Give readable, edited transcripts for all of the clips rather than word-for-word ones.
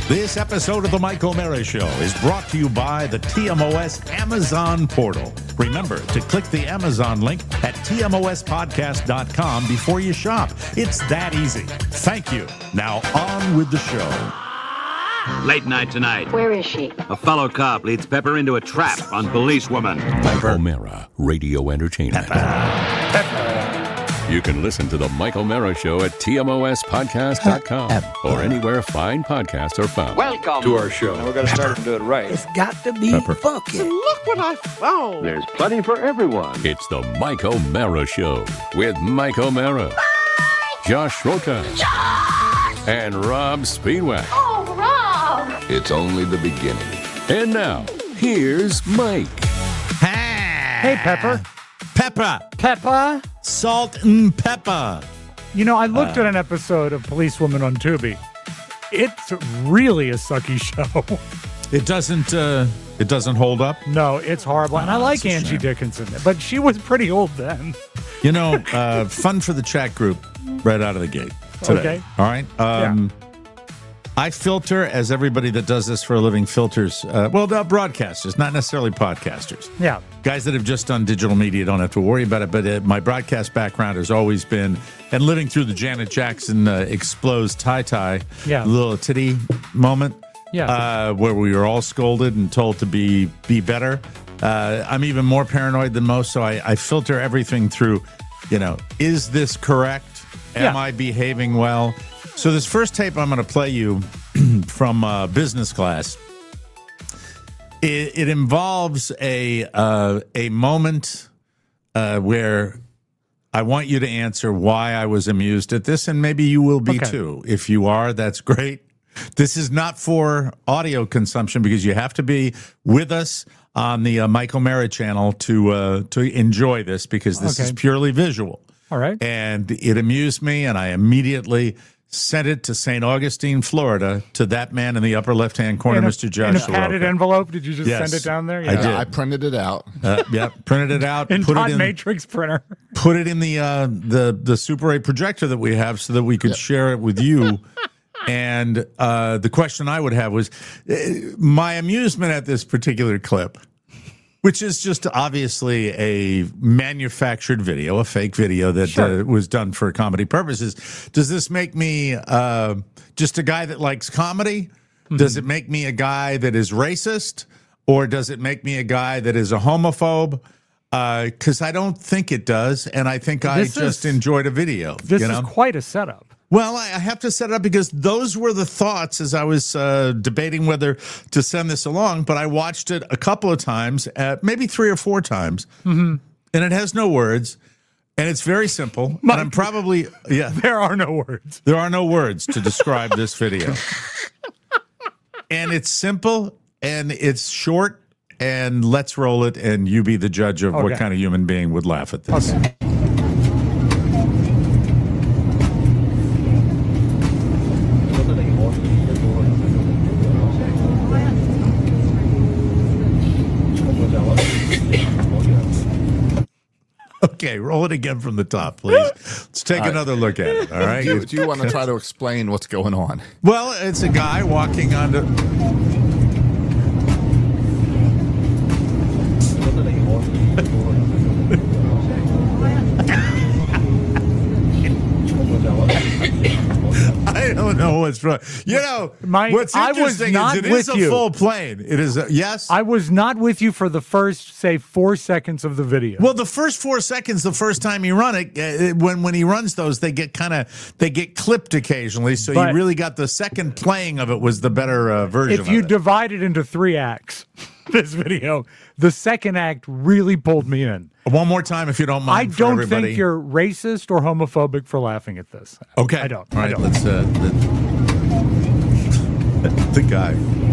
This episode of The Mike O'Mara Show is brought to you by the TMOS Amazon portal. Remember to click the Amazon link at tmospodcast.com before you shop. It's that easy. Thank you. Now on with the show. Late night tonight. Where is she? A fellow cop leads Pepper into a trap on policewoman. Mike O'Mara, Radio Entertainment. You can listen to The Mike O'Mara Show at tmospodcast.com or anywhere fine podcasts are found. Welcome to our show. And we're going to start and do it right. It's got to be funky. Look what I found. There's plenty for everyone. It's The Mike O'Mara Show with Mike O'Mara, Josh Schroeder, and Rob Speedwack. Oh, Rob! It's only the beginning. And now, here's Mike. Hey, Pepper. Pepper. Salt and pepper. You know, I looked at an episode of Policewoman on Tubi. It's really a sucky show. It doesn't hold up. No, it's horrible. And I like Angie Dickinson, but she was pretty old then. You know, fun for the chat group right out of the gate today. Okay. All right. I filter, as everybody that does this for a living filters, broadcasters, not necessarily podcasters. Yeah. Guys that have just done digital media don't have to worry about it, but my broadcast background has always been, and living through the Janet Jackson explodes tie-tie, little titty moment, where we were all scolded and told to be better. I'm even more paranoid than most, so I filter everything through, is this correct? Am I behaving well? So this first tape I'm going to play you from business class, it involves a moment where I want you to answer why I was amused at this, and maybe you will be too. If you are, that's great. This is not for audio consumption because you have to be with us on the Mike O'Mara channel to enjoy this because this is purely visual. All right. And it amused me, and I immediately sent it to St. Augustine, Florida, to that man in the upper left-hand corner, Mr. Josh. In a padded envelope? Did you just send it down there? I did. I printed it out. Printed it out. In dot matrix printer. Put it in the Super 8 projector that we have so that we could share it with you. And the question I would have was, my amusement at this particular clip, which is just obviously a manufactured video, a fake video that was done for comedy purposes. Does this make me just a guy that likes comedy? Mm-hmm. Does it make me a guy that is racist? Or does it make me a guy that is a homophobe? Because I don't think it does, and I think I just enjoyed a video. This is quite a setup. Well, I have to set it up because those were the thoughts as I was debating whether to send this along. But I watched it a couple of times, maybe 3 or 4 times, and it has no words, and it's very simple. And I'm probably There are no words. There are no words to describe this video, and it's simple and it's short. And let's roll it, and you be the judge of what kind of human being would laugh at this. Okay. Okay, roll it again from the top, please. Let's take another look at it, all right? Do you want to try to explain what's going on? Well, it's a guy walking onto... I don't know what's wrong. What's interesting is it is a full plane. It is, yes? I was not with you for the first, say, 4 seconds of the video. Well, the first 4 seconds, the first time you run it, when he runs those, they get clipped occasionally. So you really got the second playing of it was the better version. If you divide it into 3 acts, this video, the second act really pulled me in. One more time, if you don't mind. I don't think you're racist or homophobic for laughing at this. Okay, I don't. All right, I don't. let's. The guy.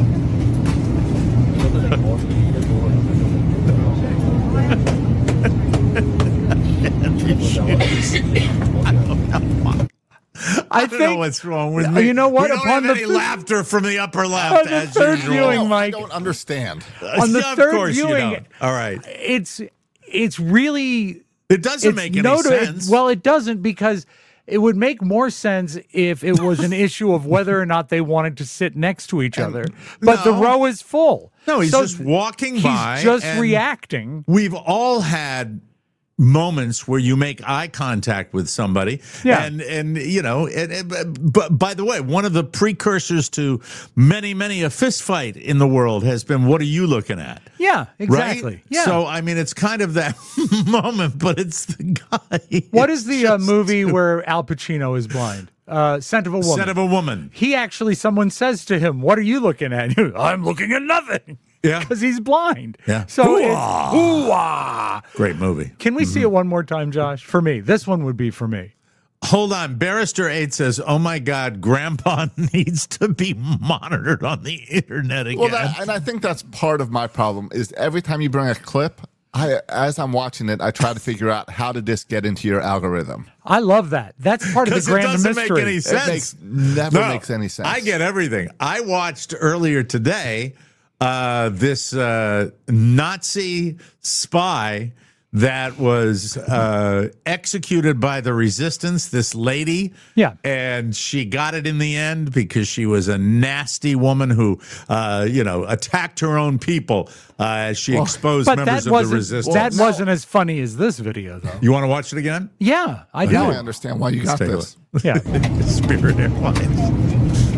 I don't know what's wrong with me. You know what? We don't have any laughter from the upper left, as third usual. viewing, Mike. I don't understand. On the Of third course you viewing, don't. All right. It's really... It doesn't make any sense. Well, it doesn't because It would make more sense if it was an issue of whether or not they wanted to sit next to each other. But the row is full. No, he's just walking by. He's just and reacting. We've all had moments where you make eye contact with somebody. Yeah. And you know, but by the way, one of the precursors to many a fist fight in the world has been, what are you looking at? Yeah, exactly. Right? Yeah. So, I mean, it's kind of that moment, but it's the guy. What is the movie where Al Pacino is blind? Scent of a Woman. Scent of a Woman. He actually, someone says to him, what are you looking at? He goes, I'm looking at nothing. Yeah. Because he's blind. Yeah. So Hoo-ah. it's hoo-ah. Great movie. Can we see it one more time, Josh? For me. This one would be for me. Hold on. Barrister 8 says, oh, my God, Grandpa needs to be monitored on the internet again. Well, and I think that's part of my problem is every time you bring a clip, as I'm watching it, I try to figure out how did this get into your algorithm. I love that. That's part of the grand mystery. It doesn't make any sense. Never makes any sense. I get everything. I watched earlier today this Nazi spy that was executed by the resistance, this lady. Yeah. And she got it in the end because she was a nasty woman who, attacked her own people as she exposed members of the resistance. That wasn't as funny as this video, though. You want to watch it again? Yeah, I do. Now I understand why you got this. Yeah. Spirit Airlines.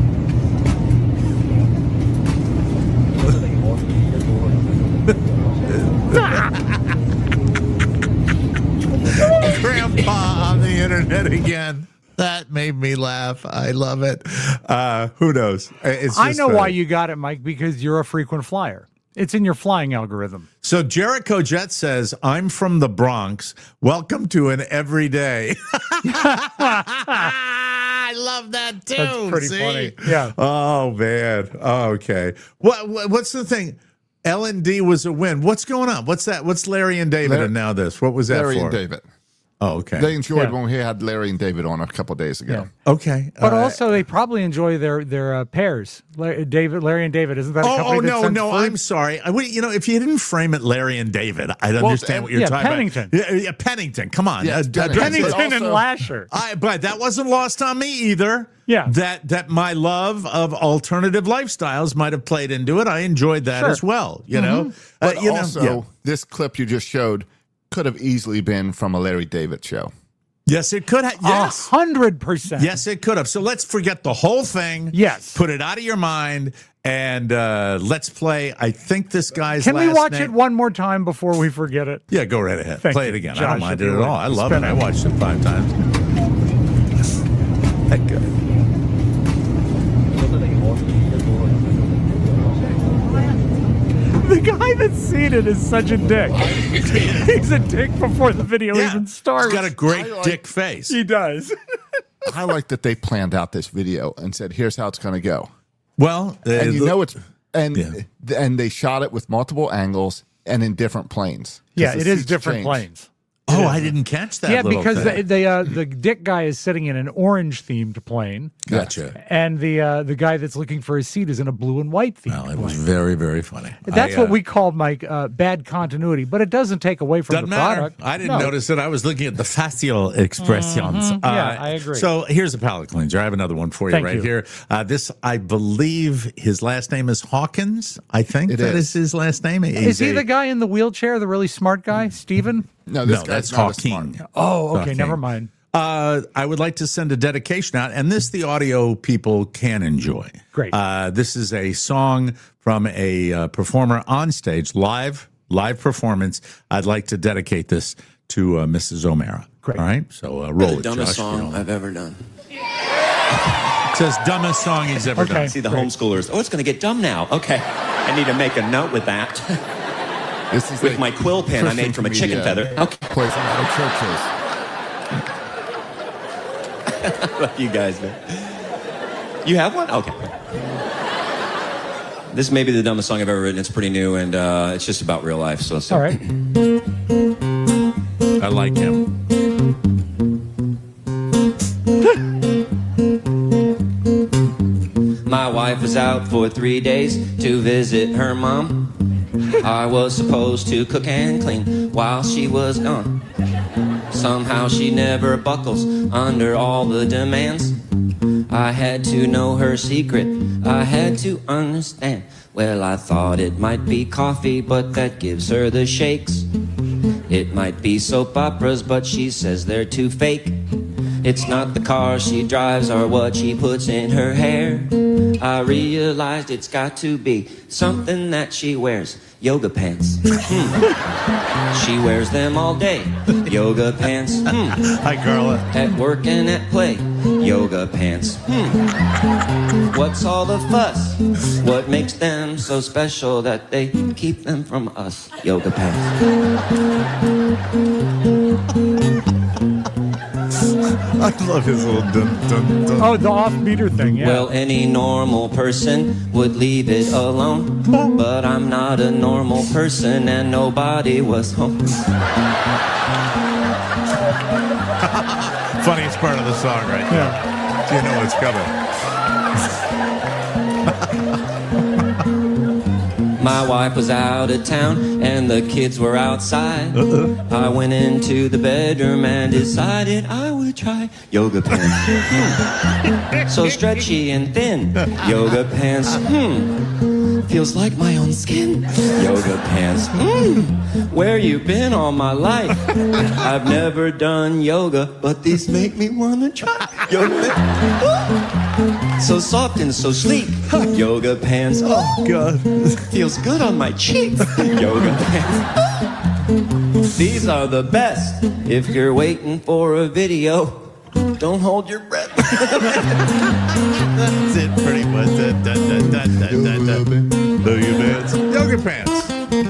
Grandpa on the internet again. That made me laugh. I love it. Who knows? I know why you got it, Mike, because you're a frequent flyer. It's in your flying algorithm. So Jericho Jet says, I'm from the Bronx. Welcome to an everyday. I love that too. That's pretty funny. Yeah. Oh, man. Okay. What's the thing? L&D was a win. What's going on? What's that? What's Larry and David and now this? What was that Larry for? and David. Oh, okay. They enjoyed when we had Larry and David on a couple of days ago. Yeah. Okay. But also, they probably enjoy their pairs. Larry and David, isn't that a company that sends no, fruit? I'm sorry. If you didn't frame it Larry and David, I'd understand what you're talking Pennington. about. Yeah, Pennington. Come on. Yeah, Pennington and Lasher. But that wasn't lost on me either. Yeah. That my love of alternative lifestyles might have played into it. I enjoyed that as well, you know. But this clip you just showed could have easily been from a Larry David show. Yes, it could have. Yes. 100%. Yes, it could have. So let's forget the whole thing. Yes. Put it out of your mind and let's play. I think this guy's Can we watch name. it one more time before we forget it? Yeah, go right ahead. Thank Play you, it again. Josh, I don't mind if it you at all. would. I love it. Spin I it. watched it 5 times. That good. The guy that's seen it is such a dick. He's a dick before the video even starts. He's got a great dick face. He does. I like that they planned out this video and said, here's how it's going to go. Well, And and they shot it with multiple angles and in different planes. Yeah, The it is seats different change. planes. Oh, I didn't catch that. Yeah, little because thing. the dick guy is sitting in an orange themed plane, Gotcha. and the guy that's looking for his seat is in a blue and white themed Well, it was plane. very, very funny. That's what we call, Mike, bad continuity, but it doesn't take away from Doesn't the matter. product. I didn't No. notice it. I was looking at the facial expressions. Yeah, I agree. So here's a palate cleanser. I have another one for you Thank right you. here. This, I believe, his last name is Hawkins. I think It that is. is his last name. Is he the guy in the wheelchair, the really smart guy, Steven? No, No, this that's guy's not as smart. Hawking. Oh, okay, Hawking. never mind. I would like to send a dedication out, and this the audio people can enjoy. Great. This is a song from a performer on stage, live performance. I'd like to dedicate this to Mrs. O'Mara. Great. All right, so roll The it, dumbest Josh. song I've ever done. It says dumbest song he's ever Okay. done. See the Great. homeschoolers. Oh, it's going to get dumb now. Okay. I need to make a note with that. This is With the my quill pen I made Christian from a chicken comedian. feather. Okay. Plays in a lot of churches. What you guys do. You have one? Okay. This may be the dumbest song I've ever written. It's pretty new, and it's just about real life. So All right. I like him. My wife was out for 3 days to visit her mom. I was supposed to cook and clean while she was gone. Somehow she never buckles under all the demands. I had to know her secret, I had to understand. Well, I thought it might be coffee, but that gives her the shakes. It might be soap operas, but she says they're too fake. It's not the car she drives or what she puts in her hair. I realized it's got to be something that she wears. Yoga pants. She wears them all day. Yoga pants. Hi, Carla. At work and at play. Yoga pants. What's all the fuss? What makes them so special that they keep them from us? Yoga pants. I love his little dun dun dun. Oh, the off-meter thing, yeah. Well, any normal person would leave it alone. But I'm not a normal person and nobody was home. Funniest part of the song right there. Yeah. You know what's coming. My wife was out of town and the kids were outside. I went into the bedroom and decided I would try yoga pants. So stretchy and thin. Yoga pants. Feels like my own skin. Yoga pants. Where you been all my life? I've never done yoga, but these make me wanna try. Yoga pants. So soft and so sleek. Yoga pants. Oh God. Feels good on my cheeks. Yoga pants. These are the best. If you're waiting for a video, don't hold your breath. That's it, pretty much. Yoga pants.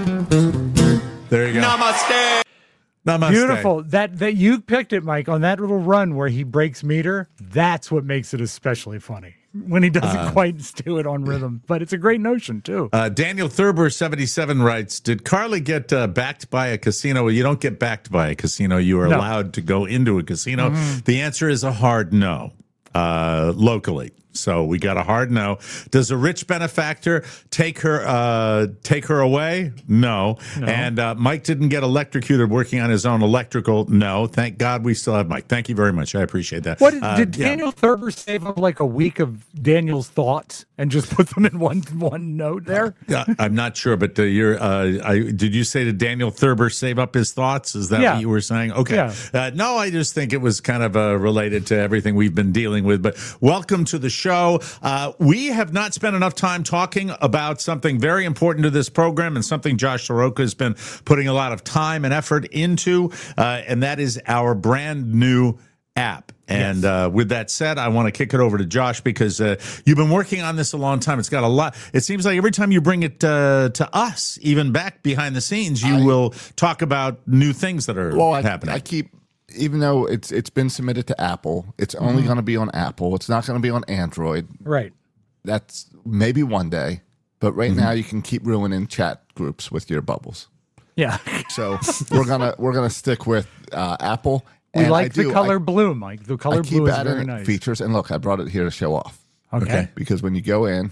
There you go. Namaste. Namaste. Beautiful. That you picked it, Mike, on that little run where he breaks meter. That's what makes it especially funny when he doesn't quite do it on rhythm. But it's a great notion, too. Daniel Thurber, 77, writes, did Carly get backed by a casino? Well, you don't get backed by a casino. You are allowed to go into a casino. The answer is a hard no, locally. So we got a hard no. Does a rich benefactor take her away? No. And Mike didn't get electrocuted working on his own electrical. No. Thank God we still have Mike. Thank you very much. I appreciate that. What did Daniel Thurber save up like a week of Daniel's thoughts and just put them in one note there? Yeah, I'm not sure, but did you say to Daniel Thurber save up his thoughts? Is that what you were saying? Okay. Yeah. No, I just think it was kind of related to everything we've been dealing with. But welcome to the show. We have not spent enough time talking about something very important to this program and something Josh Soroka has been putting a lot of time and effort into, and that is our brand new app. And with that said, I want to kick it over to Josh because you've been working on this a long time. It's got a lot. It seems like every time you bring it to us, even back behind the scenes, you will talk about new things that are happening. I keep, even though it's been submitted to Apple, it's only going to be on Apple. It's not going to be on Android. Right. That's maybe one day. But right now you can keep ruining chat groups with your bubbles. Yeah. So we're gonna stick with Apple. We like the color blue, Mike. The color blue is very nice. Features, and look, I brought it here to show off. Okay. Because when you go in,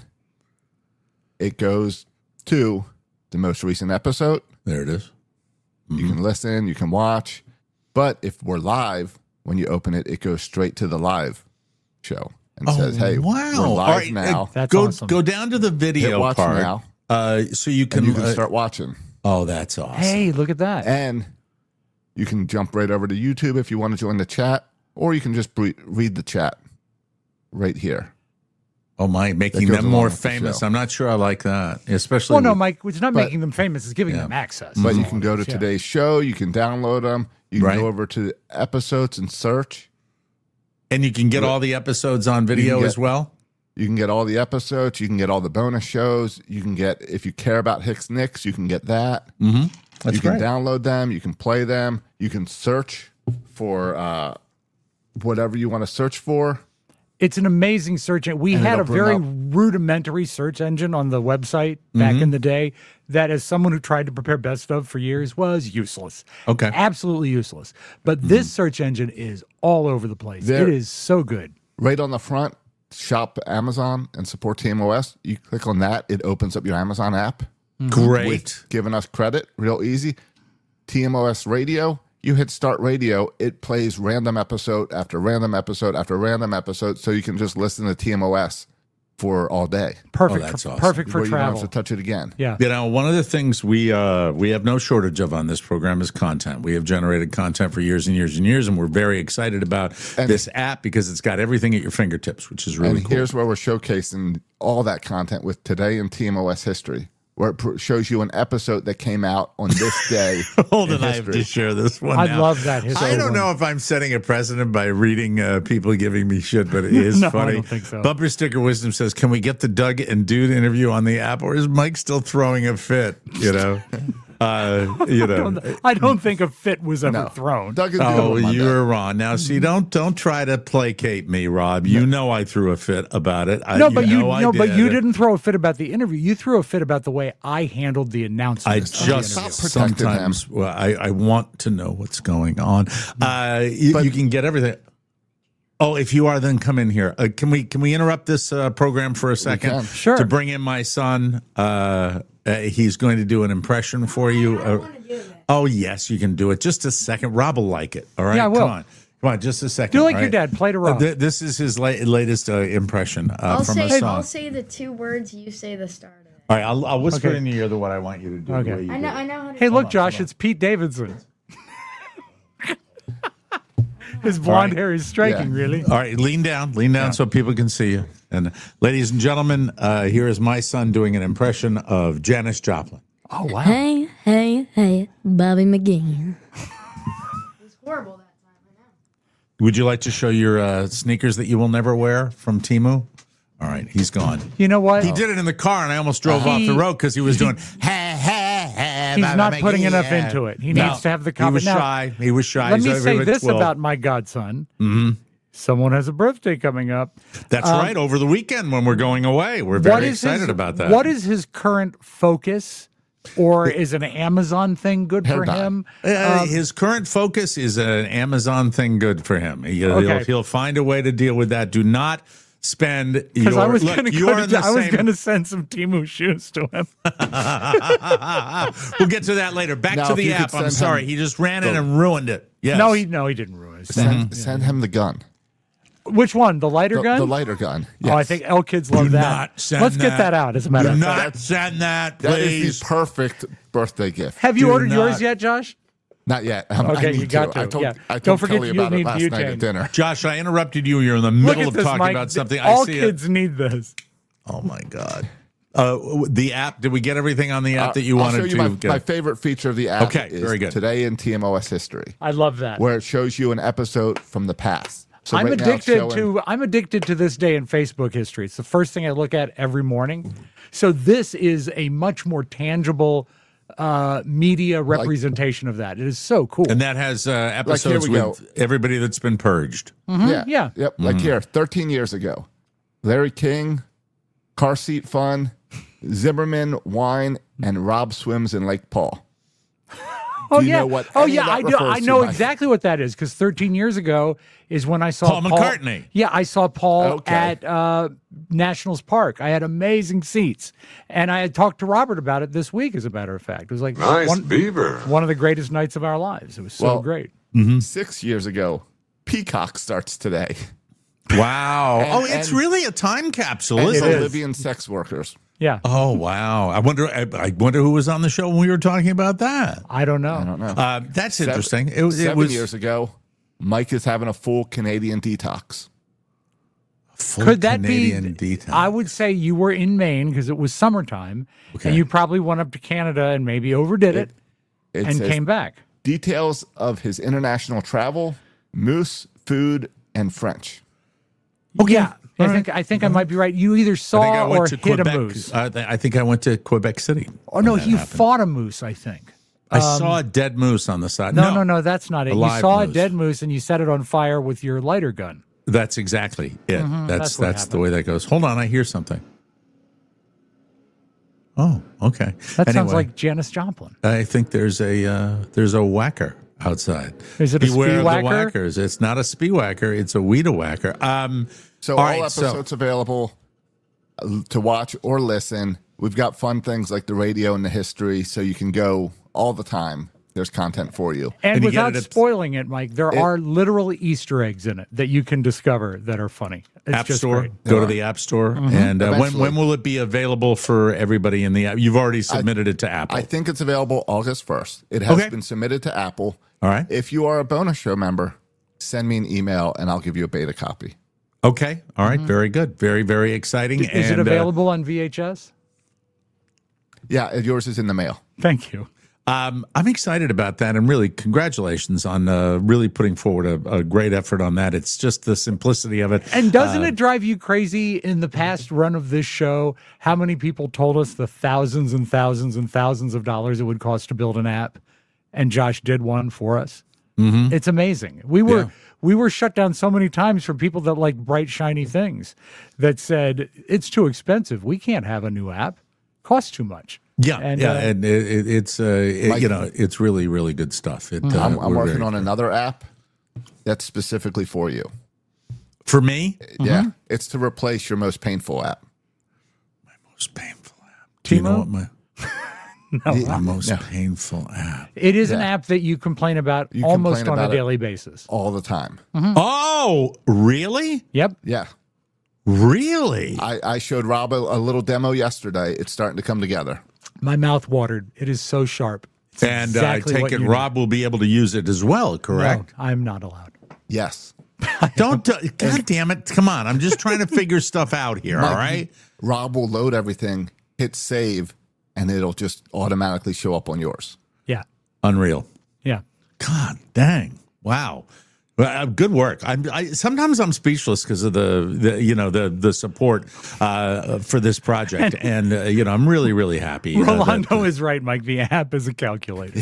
it goes to the most recent episode. There it is. You can listen, you can watch. But if we're live, when you open it, it goes straight to the live show and says, "Hey, we're live now." That's go awesome. Go down to the video Hit watch part now, so you can start watching. Oh, that's awesome. Hey, look at that. And you can jump right over to YouTube if you want to join the chat, or you can just read the chat right here. Oh my, making them more famous. I'm not sure I like that, especially. Well, no, Mike, it's not making them famous. It's giving them access. But you can go to today's show. You can download them. You can go over to episodes and search. And you can get all the episodes on video as well? You can get all the episodes. You can get all the bonus shows. You can get, if you care about Hicks Nicks, you can get that. Mm-hmm. You can download them. You can play them. You can search for whatever you want to search for. It's an amazing search engine. We had a very rudimentary search engine on the website back in the day that, as someone who tried to prepare best of for years, was useless. Okay. Absolutely useless. But this search engine is all over the place. It is so good. Right on the front, shop Amazon and support TMOS. You click on that, it opens up your Amazon app. Great. With giving us credit, real easy. TMOS Radio. you hit start radio, it plays random episode after random episode after random episode, so you can just listen to TMOS for all day. Perfect. That's awesome. Perfect for where you don't travel. have to touch it again. Yeah. You know, one of the things we have no shortage of on this program is content. We have generated content for years and years and years, and we're very excited about this app because it's got everything at your fingertips, which is really And cool. here's where we're showcasing all that content with Today in TMOS History, where it shows you an episode that came out on this day. Hold in on, I have to history. share this one. I now. love that history I don't one. know if I'm setting a precedent by reading people giving me shit, but it is No, I funny. don't think so. Bumper Sticker Wisdom says, "Can we get the Doug and Dude interview on the app, or is Mike still throwing a fit?" You know, I don't think a fit was ever thrown. Doug and Dude Oh, on Monday. you're wrong. Now, see, don't try to placate me, Rob. You know I threw a fit about it. No, but you did. didn't throw a fit about the interview. You threw a fit about the way I handled the announcement. I of the just interview. protected sometimes well, I want to know what's going on. You can get everything. Oh, if you are, then come in here. Can we interrupt this program for a second? can. Sure. To bring in my son. He's going to do an impression for you. Oh, yes, you can do it. Just a second. Rob will like it. All right? Yeah, I will. Come on, just a second. Do like all your right? dad. Play to Rob. This is his latest impression from a song. I'll say the 2 words. You say the start of it. All right, I'll whisper Okay. in your ear what I want you to do. Okay. the way you I do know. it. I know how to. Hey, look, on, Josh, come on. it's Pete Davidson. His blonde hair is striking, Yeah. really. All right, lean down so people can see you. And ladies and gentlemen, here is my son doing an impression of Janis Joplin. Oh, wow. Hey, Bobby McGee. It's horrible that time. I know. Would you like to show your sneakers that you will never wear from Temu? All right, he's gone. You know what? He did it in the car, and I almost drove off the road because he was doing. He's not putting enough into it. He needs to have the He confidence. was Now, shy. He was shy. let He's me over say at this 12. about my godson. Mm-hmm. Someone has a birthday coming up. That's right. Over the weekend when we're going away, we're very excited about that. What is his current focus? Or is an Amazon thing good for him? His current focus is an Amazon thing good for him. He'll find a way to deal with that. Do not spend Because I was look, going you're in the same- to send some Temu shoes to him. We'll get to that later. Back Now, to if the you could app. I'm send sorry. him He just ran in and ruined it. Yes. No, he didn't ruin it. Send him the gun. Which one? The lighter gun? The lighter gun. Yes. Oh, I think L kids love Do that. not send Let's get that. that out. As a matter Do of fact, not send that, That please. is the perfect birthday gift. have you Do ordered yours not. yet, Josh? Not yet. Okay, I need you got to. I told, Yeah. I told Don't forget Kelly you about it need last night butane. at dinner. Josh, I interrupted you. You're in the Look middle at of this, talking Mike. about something. All I see kids need this. it. Oh, my God. The app, did we get everything on the app that you I'll wanted show you to my, get? my favorite feature of the app. Okay, is very good. Today in TMOS history, I love that. where it shows you an episode from the past. So I'm right now it's addicted to this day in Facebook history. It's the first thing I look at every morning. So this is a much more tangible media representation of that. It is so cool. And that has episodes we with everybody that's been purged. yeah. Yep. Like here, 13 years ago, Larry King, car seat fun, Zimmerman wine, and Rob swims in Lake Paul. Oh Do you yeah. know what Oh any yeah. of that I know. refers I to, know Mike? exactly what that is because 13 years ago is when I saw Paul McCartney. Yeah, I saw Paul Okay. at Nationals Park. I had amazing seats, and I had talked to Robert about it this week. As a matter of fact, it was like beaver. one of the greatest nights of our lives. It was so Well, great. 6 years ago, Peacock starts today. Wow. And- it's and- really a time capsule, And isn't for it? Libyan sex workers. Yeah. Oh, wow. I wonder who was on the show when we were talking about that. I don't know. I don't know. That's interesting. It 7 was years ago, Mike is having a full Canadian detox. full Could that Canadian be? detail. I would say you were in Maine because it was summertime, Okay. and you probably went up to Canada and maybe overdid it, It and says came back. details of his international travel, moose, food, and French. Oh yeah, I think I might be right. You either I saw think I or went to hit Quebec. a moose. I think I went to Quebec City. Oh no, when that you happened. fought a moose. I think. I saw a dead moose on the side. No, that's not it. You live saw a moose. dead moose and you set it on fire with your lighter gun. That's exactly it. that's That's what the way that goes. Hold on, I hear something. Oh, okay. That sounds Anyway, like Janis Joplin. I think there's a whacker outside. Is it a Beware of the speed whacker? whackers. It's not a speed whacker. It's a weed whacker. So all all right, episodes available to watch or listen. We've got fun things like the radio and the history, so you can go all the time. there's content for you. And you get without it at- spoiling it, Mike, there are literal Easter eggs in it that you can discover that are funny. It's App just Store. great. Go to the App Store. And Eventually. when will it be available for everybody in the app? You've already submitted it to Apple. I think it's available August 1st. It has Okay. been submitted to Apple. All right. If you are a bonus show member, send me an email and I'll give you a beta copy. Okay. All right. Very good. Very, very exciting. Is it available on VHS? Yeah, yours is in the mail. Thank you. I'm excited about that, and really, congratulations on really putting forward a great effort on that. It's just the simplicity of it. And doesn't it drive you crazy in the past run of this show how many people told us the thousands and thousands and thousands of dollars it would cost to build an app, and Josh did one for us? Mm-hmm. It's amazing. We were shut down so many times for people that like bright, shiny things that said, it's too expensive. We can't have a new app. Costs too much. Yeah, And, and it's it's really, really good stuff. I'm we're working very- on another app that's specifically for you. For me, Yeah, it's to replace your most painful app. most painful app. Do you know what my most No. painful app? It is an app that you complain about You almost complain on about a it daily basis. all the time. Oh, really? Yep. Yeah. Really? I showed Rob a little demo yesterday. It's starting to come together. My mouth watered. It is so sharp. It's And exactly I take what it you Rob will be able to use it as well, need. correct? No, I'm not allowed. Yes. Don't, God damn it. Come on. I'm just trying to figure stuff out here, all right? Rob will load everything, hit save, and it'll just automatically show up on yours. Yeah. Unreal. Yeah. God dang. Wow. Well, good work. Sometimes I'm speechless because of the support for this project, and I'm really, really happy. Rolando is right, Mike. The app is a calculator.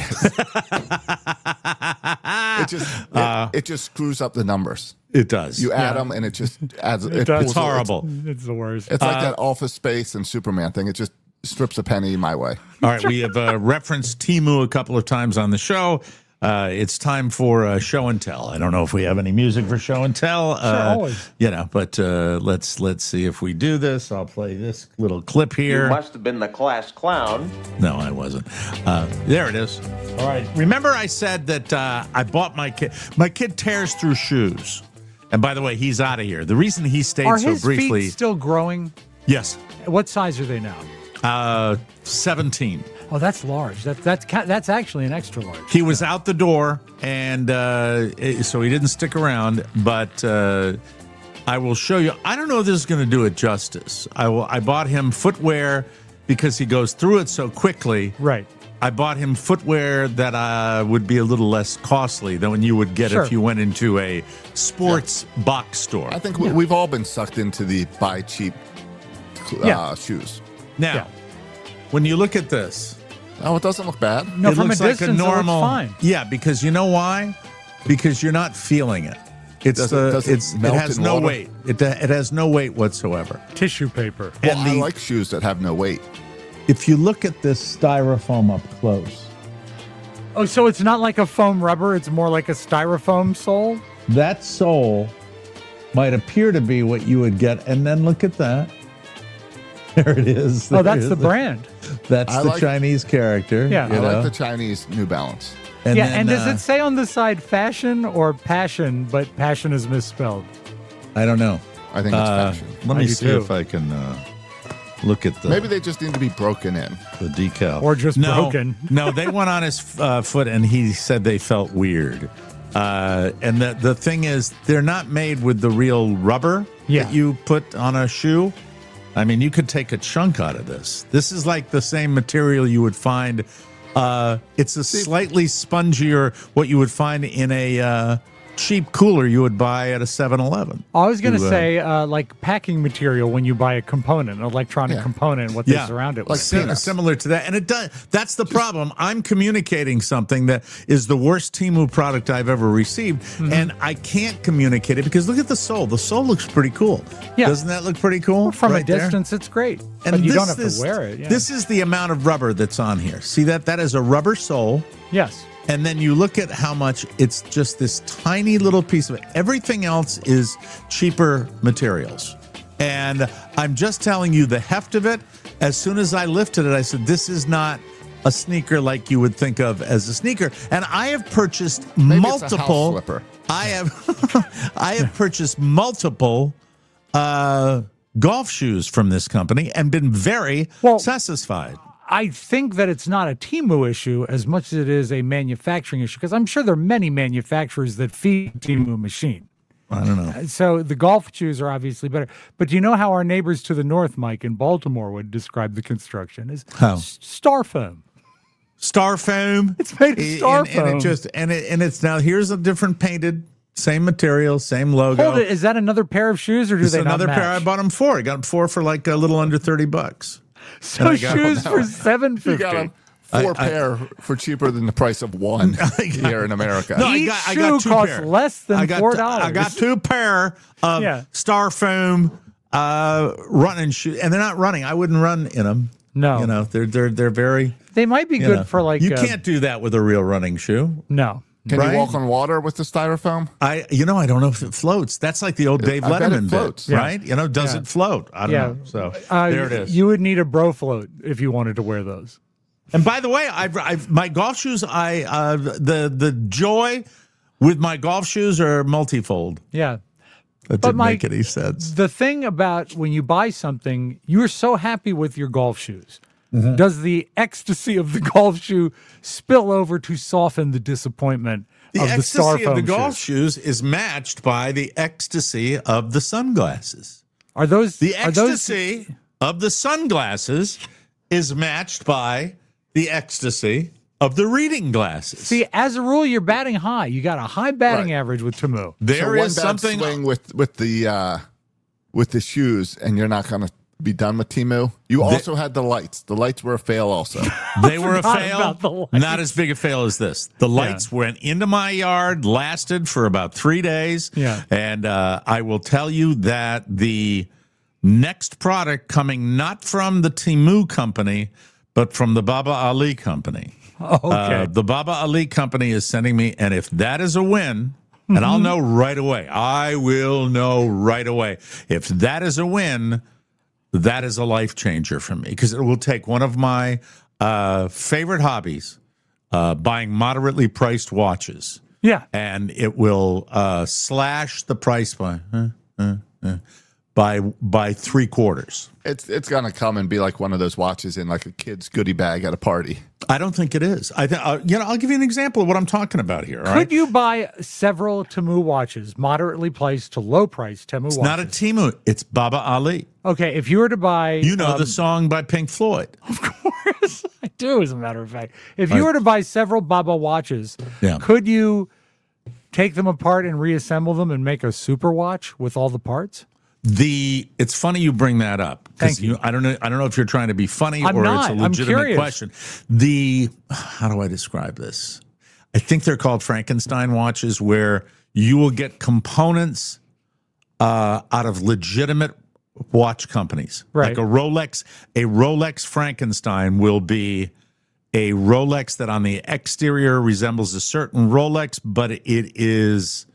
It just screws up the numbers. It does. You add them, and it just adds. It does. It's horrible. It's the worst. It's like that Office Space and Superman thing. It just strips a penny my way. All right, we have referenced Temu a couple of times on the show. It's time for show and tell. I don't know if we have any music for show and tell. Always. But let's see if we do this. I'll play this little clip here. You must have been the class clown. No, I wasn't. There it is. All right. Remember I said that I bought my kid. My kid tears through shoes. And by the way, he's out of here. The reason he stayed Are so his briefly. feet still growing? Yes. What size are they now? 17. Oh, that's large. That's actually an extra large. He was out the door, and so he didn't stick around. But I will show you. I don't know if this is going to do it justice. I bought him footwear because he goes through it so quickly. Right. I bought him footwear that would be a little less costly than when you would get if you went into a sports box store. I think we've all been sucked into the buy cheap shoes. Now, when you look at this, oh, it doesn't look bad. No, it from looks a distance, like a normal. it looks fine. Yeah, because you know why? Because you're not feeling it. It has no water? weight. It has no weight whatsoever. Tissue paper. Well, And I like shoes that have no weight. If you look at this styrofoam up close, Oh, so it's not like a foam rubber. It's more like a styrofoam sole? that sole might appear to be what you would get, and then look at that. There it is. Oh, that's the brand. That's I the like- Chinese character. Yeah. you I know? like the Chinese New Balance. And yeah, then, and does it say on the side fashion or passion, but passion is misspelled? I don't know. I think it's fashion. Let I me do see too. if I can look at the Maybe they just need to be broken in. the decal. Or just broken. No, they went on his foot, and he said they felt weird. And the thing is, they're not made with the real rubber Yeah. that you put on a shoe. I mean, you could take a chunk out of this. This is like the same material you would find. It's a slightly spongier, what you would find in a cheap cooler you would buy at a 7-Eleven. I was going to To, say, like packing material when you buy a component, an electronic component, what they surround it with. Similar to that. And it does. That's the problem. I'm communicating something that is the worst Temu product I've ever received. And I can't communicate it because look at the sole. The sole looks pretty cool. Yeah. Doesn't that look pretty cool? From right a there? distance, it's great. And but you this don't have is- to wear it. Yeah. This is the amount of rubber that's on here. See that? That is a rubber sole. Yes. And then you look at how much it's just this tiny little piece of it. Everything else is cheaper materials. And I'm just telling you the heft of it. As soon as I lifted it, I said, this is not a sneaker like you would think of as a sneaker. And I have purchased Maybe multiple. It's a house slipper. I have purchased multiple golf shoes from this company and been very satisfied. I think that it's not a Temu issue as much as it is a manufacturing issue, because I'm sure there are many manufacturers that feed Temu machine. I don't know. So the golf shoes are obviously better. But do you know how our neighbors to the north, Mike, in Baltimore would describe the construction? Is how? Styrofoam. Styrofoam. It's made of styrofoam. And it's now here's a different painted, same material, same logo. Hold it. Is that another pair of shoes, or do they not another match? pair? I bought them for. I got them for like a little under $30. So shoes for $750. You got a pair for cheaper than the price of one here in America. No, Each I shoe got two costs pair. less than $4. I got two pair of Styrofoam running shoes, and they're not running. I wouldn't run in them. No, you know they're very. They might be good for like. You can't do that with a real running shoe. No. Can you walk on water with the Styrofoam? I don't know if it floats. That's like the old Dave Letterman floats, bit, right? You know, does it float? I don't know. So there it is. You would need a bro float if you wanted to wear those. And by the way, I've my golf shoes. The joy with my golf shoes are multifold. Yeah, that didn't make any sense. The thing about when you buy something, you're so happy with your golf shoes. Mm-hmm. Does the ecstasy of the golf shoe spill over to soften the disappointment of the Styrofoam shoes? The ecstasy of the golf shoes is matched by the ecstasy of the sunglasses. Are those the ecstasy of the sunglasses is matched by the ecstasy of the reading glasses? See, as a rule, you're batting high. You got a high batting average with Temu. There is something swing with the shoes, and you're not going to be done with Temu. You also had the lights. The lights were a fail also. They were a fail. Not as big a fail as this. The lights went into my yard, lasted for about 3 days. Yeah. And I will tell you that the next product coming not from the Temu company, but from the Baba Ali company. Oh, okay. The Baba Ali company is sending me, and if that is a win, and I'll know right away. I will know right away. If that is a win, that is a life changer for me, because it will take one of my favorite hobbies, buying moderately priced watches. Yeah. And it will slash the price by 3/4. It's gonna come and be like one of those watches in like a kid's goodie bag at a party. I don't think it is. I think I'll give you an example of what I'm talking about here. Could you buy several Temu watches, moderately priced to low price Temu watches? It's not a Temu. It's Baba Ali. Okay, if you were to buy, the song by Pink Floyd. Of course, I do. As a matter of fact, if you were to buy several Baba watches, could you take them apart and reassemble them and make a super watch with all the parts? It's funny you bring that up, because I don't know if you're trying to be funny or it's a legitimate question. How do I describe this? I think they're called Frankenstein watches, where you will get components out of legitimate watch companies. Right. Like a Rolex Frankenstein will be a Rolex that on the exterior resembles a certain Rolex, but it is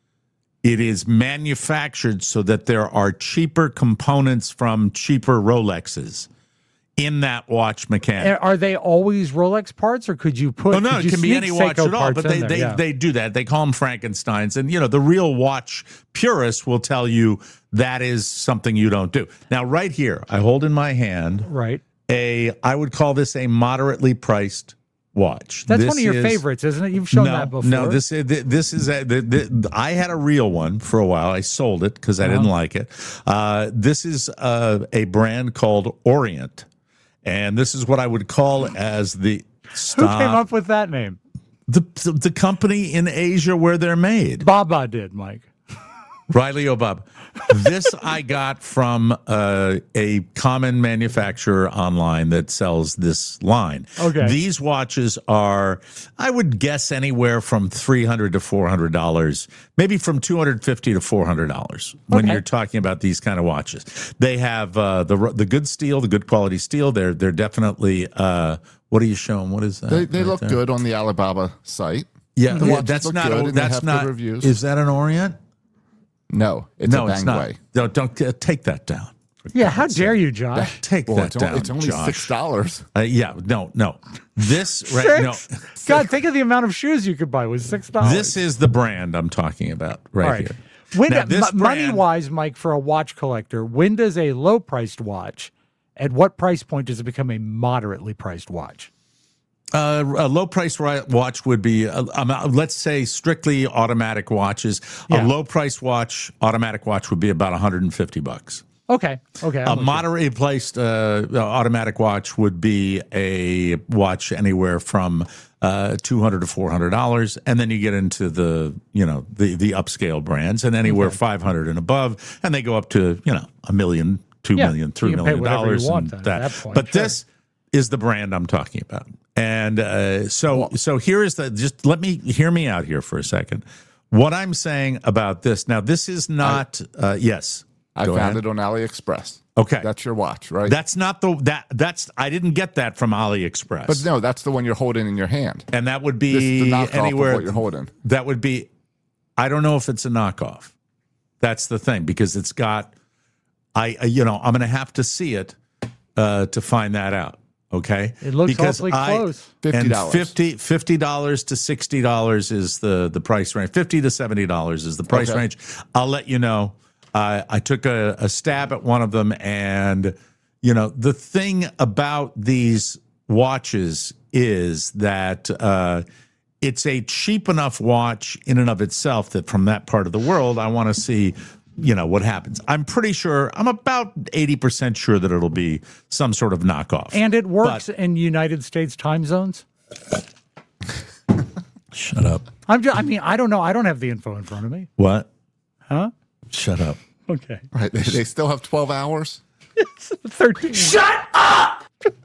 manufactured so that there are cheaper components from cheaper Rolexes in that watch mechanic. Are they always Rolex parts, or could you put? Oh, no, it can be any watch at all. But they do that. They call them Frankensteins, and the real watch purists will tell you that is something you don't do. Now, right here, I hold in my hand I would call this a moderately priced watch. That's one of your favorites, isn't it? You've shown that before. No, this is I had a real one for a while. I sold it because I didn't like it. This is a brand called Orient, and this is what I would call as the Who came up with that name? The company in Asia where they're made. Baba did, Mike. Riley O'Bob. This I got from a common manufacturer online that sells this line. Okay. These watches are, I would guess, anywhere from $300 to $400, maybe from $250 to $400 when you're talking about these kind of watches. They have the good steel, the good quality steel. They're definitely. What are you showing? What is that? They look good on the Alibaba site. Yeah, that's not. That's not. Is that an Orient? No, it's a Bangway. No, don't take that down. Yeah, how dare you, Josh? Take that down, it's only Josh. $6. No. This right no. God, think of the amount of shoes you could buy with $6. This is the brand I'm talking about right here. When Now, this brand- money-wise, Mike, for a watch collector, when does a low-priced watch, at what price point does it become a moderately priced watch? A low-priced watch would be, let's say, strictly automatic watches. Yeah. A low-priced watch, automatic watch, would be about $150. Okay. A moderately priced automatic watch would be a watch anywhere from $200 to $400, and then you get into the upscale brands, and anywhere $500 and above, and they go up to $1 million, $2 million, $3 million dollars. But this is the brand I'm talking about, and so here is just hear me out here for a second. What I'm saying about this now, this is not yes. I found it on AliExpress. Okay. That's your watch, right? That's not that's I didn't get that from AliExpress. But no, that's the one you're holding in your hand. And that would be the knockoff anywhere of what you're holding. That would be, I don't know if it's a knockoff. That's the thing, because it's got, I'm going to have to see it to find that out. Okay. It looks awfully close. $50. And $50 to $60 is the price range. $50 to $70 is the price range. I'll let you know. I took a stab at one of them, and the thing about these watches is that it's a cheap enough watch in and of itself that from that part of the world, I want to see what happens. I'm pretty sure, I'm about 80% sure that it'll be some sort of knockoff. And it works in United States time zones? Shut up. I don't know. I don't have the info in front of me. What? Huh? Shut up. Okay. Right. They still have 12 hours? 13. Shut up!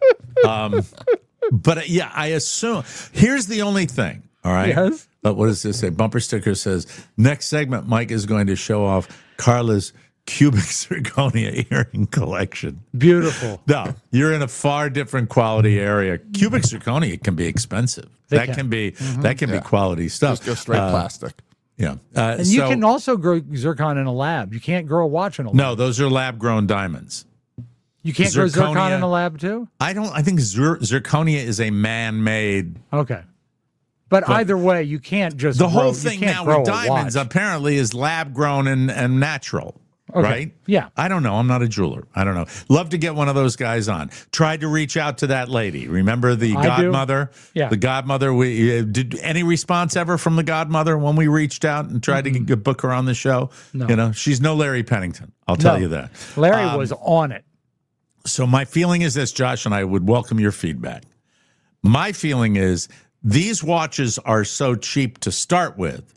But I assume, here's the only thing, all right? Yes. But what does this say? Bumper sticker says, next segment, Mike is going to show off Carla's cubic zirconia earring collection. Beautiful. No, you're in a far different quality area. Cubic zirconia can be expensive. That can be quality stuff. Just go straight plastic. Yeah. And you can also grow zircon in a lab. You can't grow a watch in a lab. No, those are lab-grown diamonds. You can't grow zircon in a lab too? I think zirconia is a man-made. Okay. But either way, you can't just the whole thing now with diamonds watch. Apparently is lab-grown and natural. Okay. Right? Yeah. I don't know. I'm not a jeweler. I don't know. Love to get one of those guys on. Tried to reach out to that lady. Remember the godmother? Yeah. The godmother. We did any response ever from the godmother when we reached out and tried to book her on the show? No. She's no Larry Pennington. I'll tell you that. Larry was on it. So my feeling is this, Josh, and I would welcome your feedback. My feeling is these watches are so cheap to start with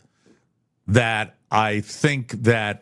that I think that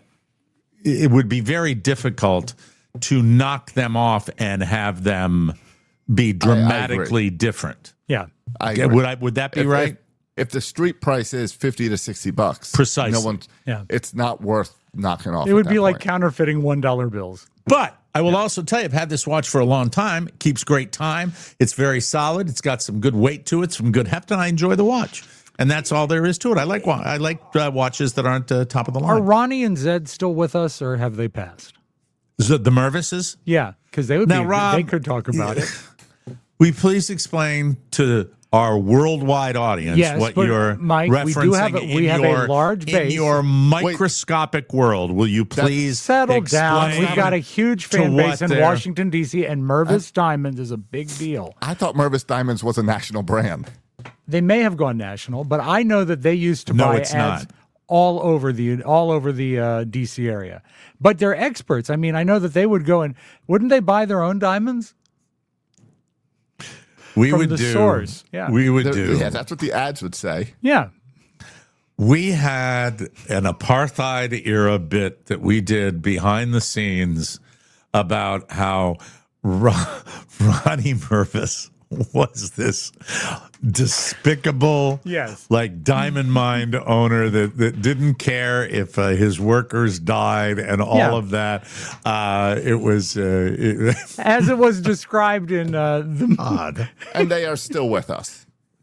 it would be very difficult to knock them off and have them be dramatically different. Yeah. I agree. Would that be right? If the street price is $50 to $60, precisely, it's not worth knocking off. It would be like counterfeiting $1 bills. But I will also tell you, I've had this watch for a long time. It keeps great time. It's very solid. It's got some good weight to it, some good heft, and I enjoy the watch. And that's all there is to it. I like watches that aren't top of the line. Are Ronnie and Zed still with us, or have they passed? Is it the Mervises? Yeah, because they would now, Rob, they could talk about it. Will you please explain to our worldwide audience what you're Mike, referencing we have a large base. In your microscopic world. Will you please settle down? We've got a huge fan base in Washington, D.C., and Mervis Diamonds is a big deal. I thought Mervis Diamonds was a national brand. They may have gone national, but I know that they used to buy ads all over the DC area. But they're experts. I mean, I know that they would go and wouldn't they buy their own diamonds? We would do. Source. Yeah. We would do. Yeah, that's what the ads would say. Yeah. We had an apartheid era bit that we did behind the scenes about how Ronnie Mervis was this despicable, like diamond mine owner that didn't care if his workers died and all of that. It was as it was described in the odd, and they are still with us.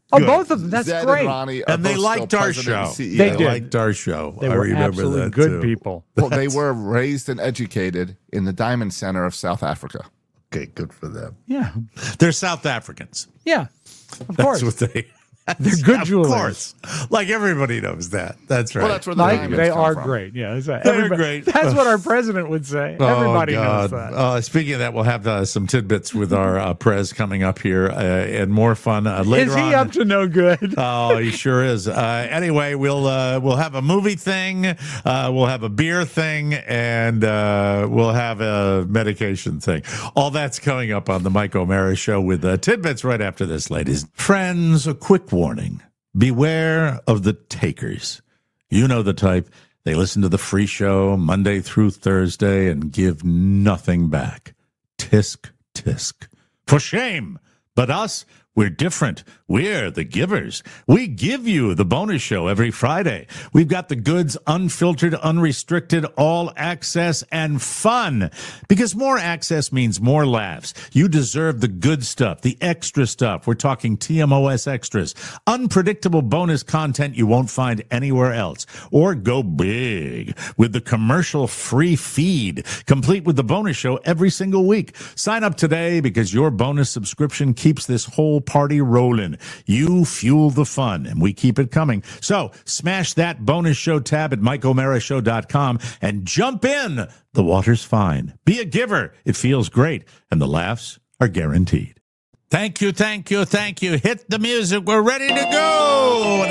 Oh, both of them. That's Zed great. and Ronnie are And they both liked still our president and show. CEO. They They did. liked our show. They I were remember absolutely that good too. people. Well, they were raised and educated in the Diamond Center of South Africa. Okay, good for them. Yeah. They're South Africans. Yeah. Of That's course. what they. They're good Of jewelers. course, like everybody knows that. That's right. Well, that's where the Mike, diamonds they come are from. great. Yeah, They're great. That's what our president would say. Everybody knows that. Speaking of that, we'll have some tidbits with our Prez coming up here and more fun later Is he on. up to no good? Oh, he sure is. Anyway, we'll have a movie thing, we'll have a beer thing, and we'll have a medication thing. All that's coming up on the Mike O'Mara Show with tidbits right after this, ladies. Friends, a quick warning. Beware of the takers. You know the type. They listen to the free show Monday through Thursday and give nothing back. Tisk, tisk. For shame. But us, we're different. We're the givers. We give you the bonus show every Friday. We've got the goods, unfiltered, unrestricted, all access, and fun. Because more access means more laughs. You deserve the good stuff, the extra stuff. We're talking TMOS extras, unpredictable bonus content you won't find anywhere else. Or go big with the commercial-free feed, complete with the bonus show every single week. Sign up today because your bonus subscription keeps this whole party rolling. You fuel the fun, and we keep it coming. So smash that bonus show tab at MikeO'MaraShow.com and jump in. The water's fine. Be a giver. It feels great, and the laughs are guaranteed. Thank you, thank you, thank you. Hit the music. We're ready to go.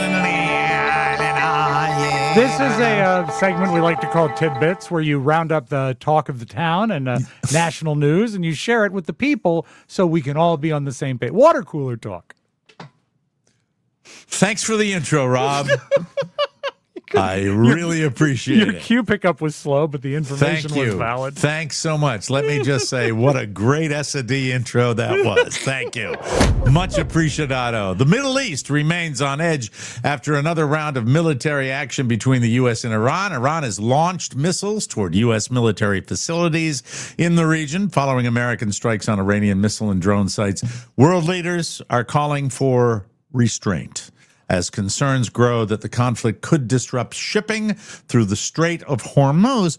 This is a segment we like to call Tidbits, where you round up the talk of the town and national news, and you share it with the people so we can all be on the same page. Water cooler talk. Thanks for the intro, Rob. I really appreciate Your it. cue pickup was slow, but the information Thank you. was valid. Thanks so much. Let me just say what a great S&D intro that was. Thank you. Much appreciado. The Middle East remains on edge after another round of military action between the U.S. and Iran. Iran has launched missiles toward U.S. military facilities in the region following American strikes on Iranian missile and drone sites. World leaders are calling for restraint as concerns grow that the conflict could disrupt shipping through the Strait of Hormuz.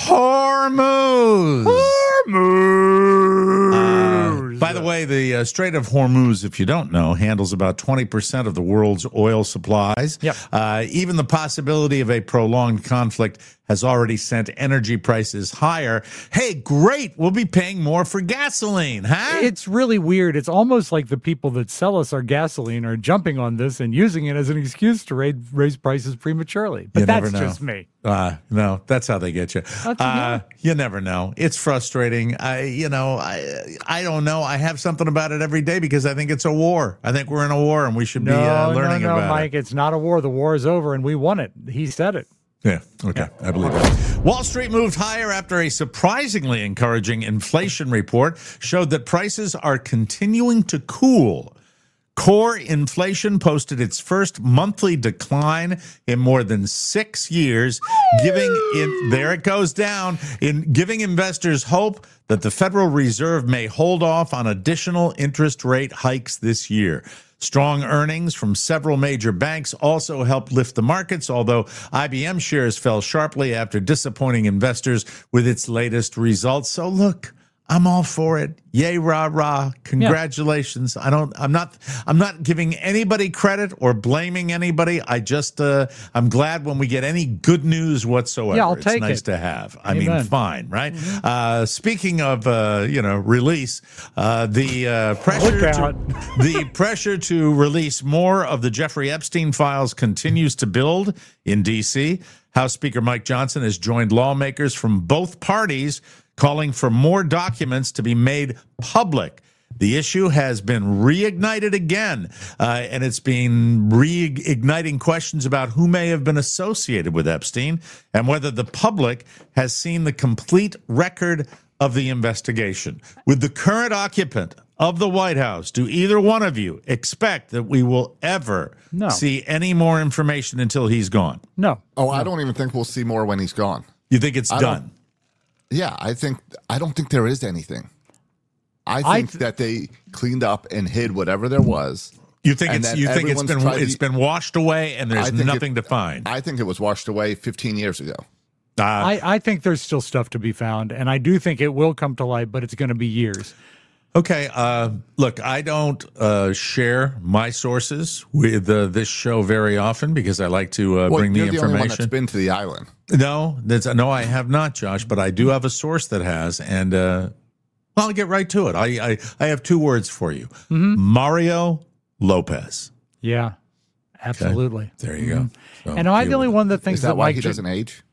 By the way, the Strait of Hormuz, if you don't know, handles about 20% of the world's oil supplies. Yep. Even the possibility of a prolonged conflict has already sent energy prices higher. Hey, great. We'll be paying more for gasoline, huh? It's really weird. It's almost like the people that sell us our gasoline are jumping on this and using it as an excuse to raise prices prematurely. But You that's never know. just me. No, that's how they get you. You never know. It's frustrating. I don't know. I have something about it every day because I think it's a war. I think we're in a war and we should be learning about Mike, it's not a war. The war is over and we won it. He said it. Yeah, okay, I believe that. Wall Street moved higher after a surprisingly encouraging inflation report showed that prices are continuing to cool. Core inflation posted its first monthly decline in more than 6 years, giving investors hope that the Federal Reserve may hold off on additional interest rate hikes this year. Strong earnings from several major banks also helped lift the markets, although IBM shares fell sharply after disappointing investors with its latest results. So look, I'm all for it. Yay, rah, rah. Congratulations. Yeah. I'm not giving anybody credit or blaming anybody. I'm glad when we get any good news whatsoever. Yeah, I'll take it. It's nice to have. Amen. I mean, fine, right? Mm-hmm. Speaking of, release, the pressure to release more of the Jeffrey Epstein files continues to build in D.C. House Speaker Mike Johnson has joined lawmakers from both parties calling for more documents to be made public. The issue has been reignited again, and it's been reigniting questions about who may have been associated with Epstein and whether the public has seen the complete record of the investigation. With the current occupant of the White House, do either one of you expect that we will ever see any more information until he's gone? No. I don't even think we'll see more when he's gone. You think it's done? Yeah, I don't think there is anything. I think that they cleaned up and hid whatever there was, You think And it's then you think it's everyone's tried it's been washed away and there's I think nothing to find? I think it was washed away 15 years ago. I think there's still stuff to be found, and I do think it will come to light, but it's going to be years. Okay, look, I don't share my sources with this show very often because I like to bring the you're the only one information. that's been to the island. No, I have not, Josh, but I do have a source that has, and I'll get right to it. I have 2 words for you: Mario Lopez. Yeah, absolutely. Okay. There you go. So, and am I the only one that thinks Is that why Mike he doesn't age?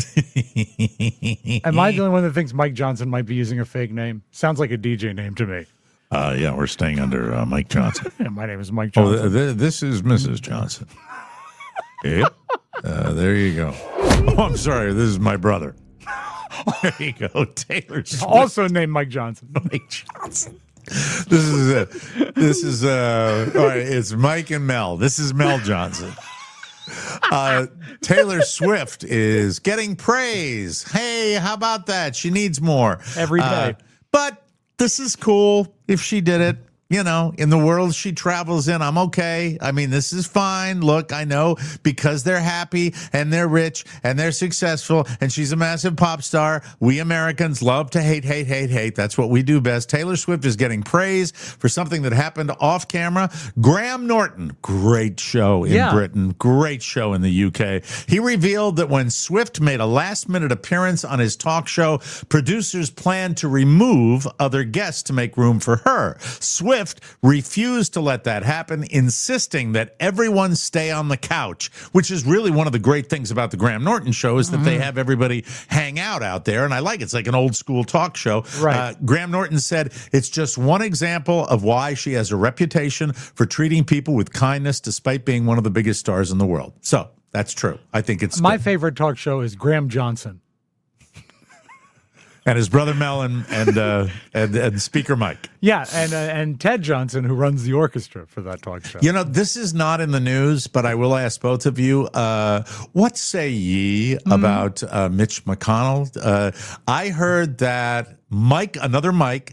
Am I the only one that thinks Mike Johnson might be using a fake name? Sounds like a DJ name to me. Yeah, we're staying under Mike Johnson. Yeah, my name is Mike Johnson. Oh, this is Mrs. Johnson. Yep. There you go. Oh, I'm sorry. This is my brother. There you go. Taylor Swift. Also named Mike Johnson. Mike Johnson. This is it. This is all right. It's Mike and Mel. This is Mel Johnson. Taylor Swift is getting praise. Hey, how about that? She needs more every day. But this is cool if she did it. You know, in the world she travels in, I'm okay. I mean, this is fine. Look, I know because they're happy and they're rich and they're successful and she's a massive pop star. We Americans love to hate. That's what we do best. Taylor Swift is getting praise for something that happened off camera. Graham Norton, great show in Britain, great show in the UK. He revealed that when Swift made a last-minute appearance on his talk show, producers planned to remove other guests to make room for her. Swift refused to let that happen, insisting that everyone stay on the couch, which is really one of the great things about the Graham Norton show is that they have everybody hang out there. And I like it. It's like an old school talk show. Right. Graham Norton said it's just one example of why she has a reputation for treating people with kindness despite being one of the biggest stars in the world. So that's true. I think it's my good. favorite talk show is Graham Johnson. And his brother Mel and Speaker Mike. Yeah, and Ted Johnson, who runs the orchestra for that talk show. You know, this is not in the news, but I will ask both of you, what say ye about Mitch McConnell? I heard that another Mike,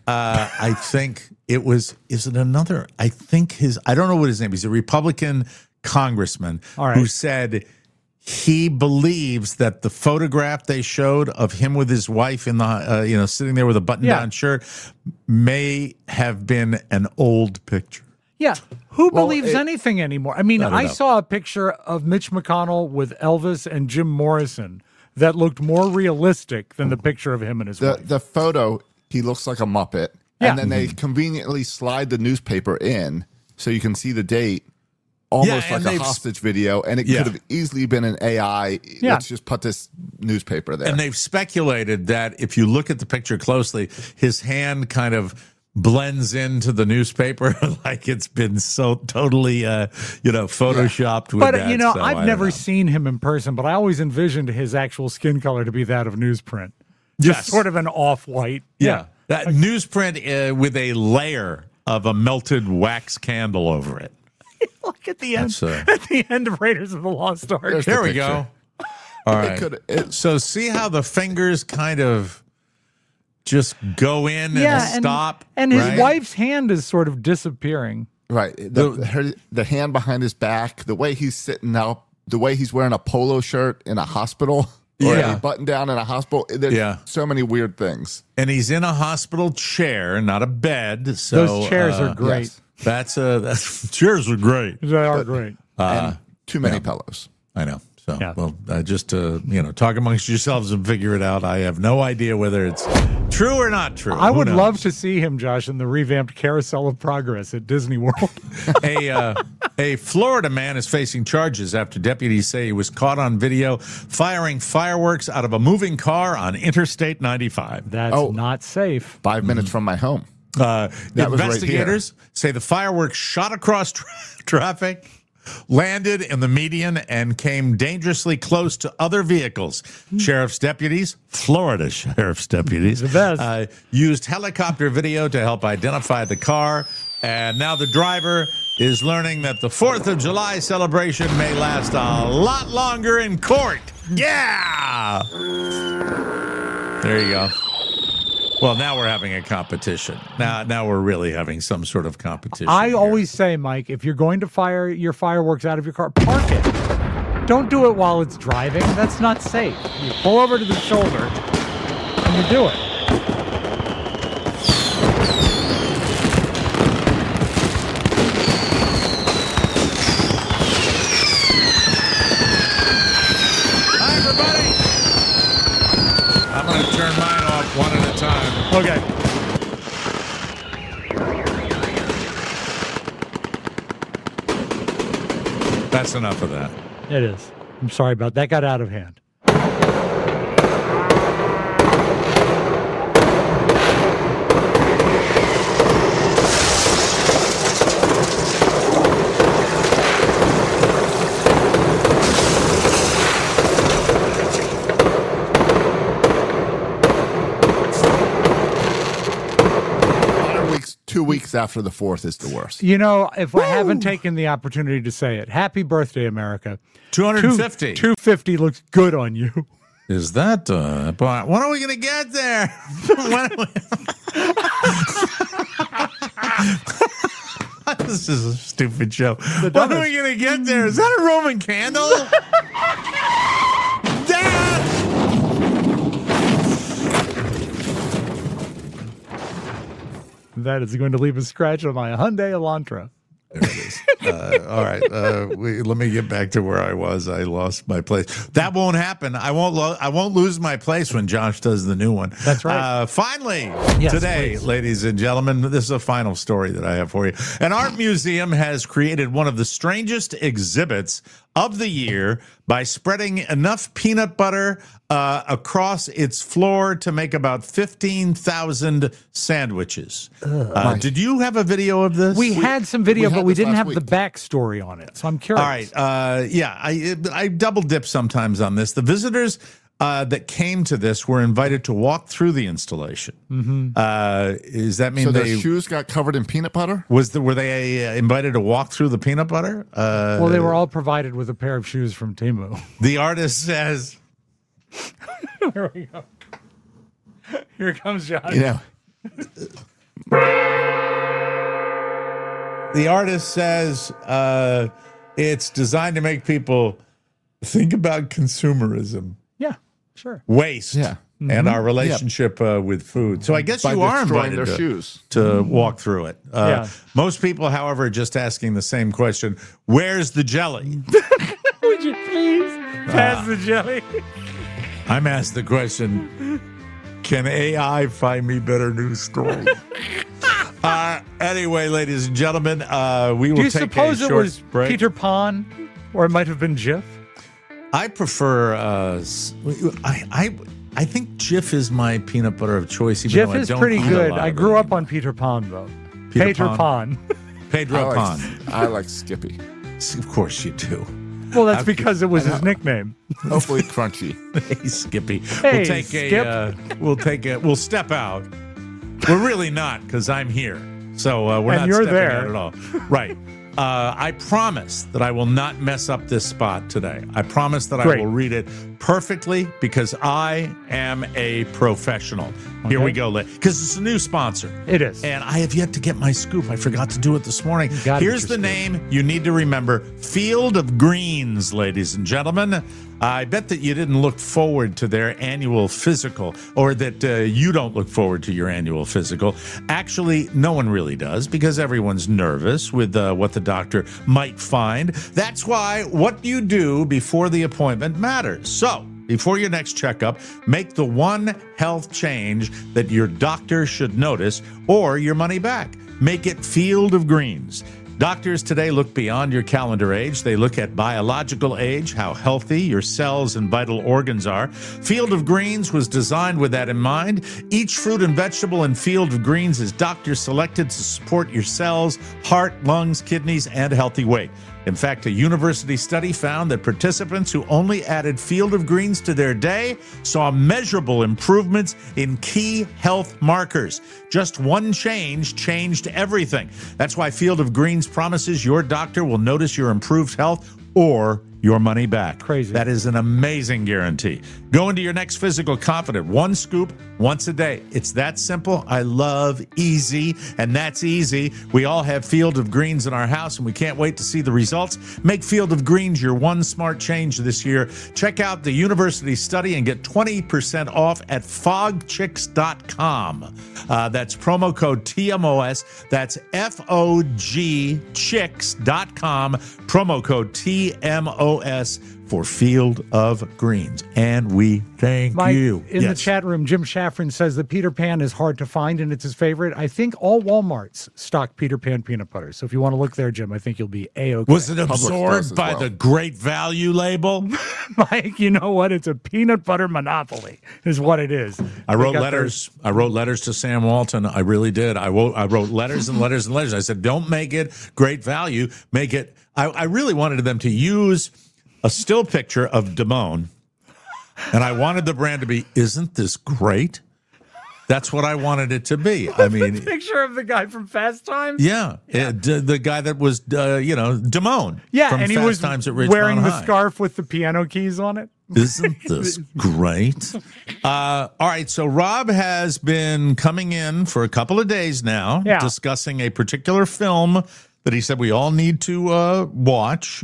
I think it was, is it another? I think I don't know what his name is. He's a Republican congressman who said he believes that the photograph they showed of him with his wife in the, sitting there with a button-down shirt may have been an old picture. Yeah. Who believes anything anymore? I mean, I saw a picture of Mitch McConnell with Elvis and Jim Morrison that looked more realistic than the picture of him and his wife. The photo, he looks like a Muppet. Yeah. And then they conveniently slide the newspaper in so you can see the date. Almost like a hostage video, and it could have easily been an AI. Yeah. Let's just put this newspaper there. And they've speculated that if you look at the picture closely, his hand kind of blends into the newspaper like it's been so totally, photoshopped with that. But, so I've never seen him in person, but I always envisioned his actual skin color to be that of newsprint. Just sort of an off-white. Yeah. That newsprint with a layer of a melted wax candle over it. Look at the end. At the end of Raiders of the Lost Ark. There we go. All right. So see how the fingers kind of just go in and stop. And his wife's hand is sort of disappearing. Right. The hand behind his back, the way he's sitting up, the way he's wearing a polo shirt in a hospital. Or a button down in a hospital. There's so many weird things. And he's in a hospital chair, not a bed. So those chairs are great. Yes. That's chairs are great. They are great. And too many pillows. I know. So, just talk amongst yourselves and figure it out. I have no idea whether it's true or not true. I would love to see him, Josh, in the revamped Carousel of Progress at Disney World. A Florida man is facing charges after deputies say he was caught on video firing fireworks out of a moving car on Interstate 95. That's not safe. 5 minutes from my home. Investigators say the fireworks shot across traffic, landed in the median, and came dangerously close to other vehicles. Florida sheriff's deputies, the best. Used helicopter video to help identify the car. And now the driver is learning that the 4th of July celebration may last a lot longer in court. Yeah! There you go. Well, now we're having a competition. Now we're really having some sort of competition. I always say, Mike, if you're going to fire your fireworks out of your car, park it. Don't do it while it's driving. That's not safe. You pull over to the shoulder and you do it. Hi, everybody. I'm going to turn mine off one at a time. Okay. That's enough of that. It is. I'm sorry about that. Got out of hand. 2 weeks after the 4th is the worst. You know, if I haven't taken the opportunity to say it, happy birthday, America. 250. 250 looks good on you. Is that, when are we going to get there? This is a stupid show. When are we going to get there? Is that a Roman candle? Dad! That is going to leave a scratch on my Hyundai Elantra. There it is. All right. Let me get back to where I was. I lost my place. That won't happen. I won't lose my place when Josh does the new one. That's right. Finally, yes, today, please. Ladies and gentlemen, this is a final story that I have for you. An art museum has created one of the strangest exhibits of the year by spreading enough peanut butter across its floor to make about 15,000 sandwiches. Did you have a video of this? We had some video, but we didn't have the backstory on it. So I'm curious. All right. I double dip sometimes on this. The visitors that came to this were invited to walk through the installation. Mm-hmm. Does that mean so their shoes got covered in peanut butter? Were they invited to walk through the peanut butter? Well, they were all provided with a pair of shoes from Temu. The artist says... Here we go. Here comes John. You know. The artist says it's designed to make people think about consumerism. Yeah, sure. Waste. Yeah. And our relationship with food. So I guess By you are destroying invited their shoes. to walk through it. Yeah. Most people, however, are just asking the same question. Where's the jelly? Would you please pass the jelly? I'm asked the question, can AI find me better news stories? Anyway, ladies and gentlemen, we will take a short break. Do you suppose it was Peter Pan, or it might have been Jif? I prefer, I think Jif is my peanut butter of choice. Even Jif though is I don't pretty eat good. a lot I of grew it. up on Peter Pan, though. Peter Pan. Pedro Pan. I like Skippy. Of course you do. Well, that's because it was his nickname. Hopefully crunchy. Hey, Skippy. Hey, We'll step out. We're really not, because I'm here. So we're not you're stepping there. out at all. Right. I promise that I will not mess up this spot today. I promise that I will read it perfectly because I am a professional. Here we go, because it's a new sponsor. It is. And I have yet to get my scoop. I forgot to do it this morning. Here's the name you need to remember. Field of Greens, ladies and gentlemen. I bet that you didn't look forward to their annual physical, or that you don't look forward to your annual physical. Actually, no one really does, because everyone's nervous with what the doctor might find. That's why what you do before the appointment matters. So, before your next checkup, make the one health change that your doctor should notice, or your money back. Make it Field of Greens. Doctors today look beyond your calendar age. They look at biological age, how healthy your cells and vital organs are. Field of Greens was designed with that in mind. Each fruit and vegetable in Field of Greens is doctor selected to support your cells, heart, lungs, kidneys, and healthy weight. In fact, a university study found that participants who only added Field of Greens to their day saw measurable improvements in key health markers. Just one change changed everything. That's why Field of Greens promises your doctor will notice your improved health or your money back. Crazy. That is an amazing guarantee. Go into your next physical confident. One scoop once a day. It's that simple. I love easy, and that's easy. We all have Field of Greens in our house, and we can't wait to see the results. Make Field of Greens your one smart change this year. Check out the university study and get 20% off at fogchicks.com. That's promo code TMOS. That's FOGchicks.com. Promo code TMOS for Field of Greens. And we thank Mike, you. In the chat room, Jim Shaffron says that Peter Pan is hard to find and it's his favorite. I think all Walmarts stock Peter Pan peanut butter. So if you want to look there, Jim, I think you'll be A-okay. Was it absorbed by the Great Value label? Mike, you know what? It's a peanut butter monopoly is what it is. I wrote letters. I wrote letters to Sam Walton. I really did. I wrote letters and letters and letters. I said, don't make it Great Value. Make it. I really wanted them to use a still picture of Damone, and I wanted the brand to be, isn't this great? That's what I wanted it to be. I mean, picture of the guy from Fast Times? Yeah. The guy that was, Damone. Yeah, from and he Fast was Times at Ridgemont wearing the High. scarf with the piano keys on it. Isn't this great? All right, so Rob has been coming in for a couple of days now, discussing a particular film that he said we all need to watch,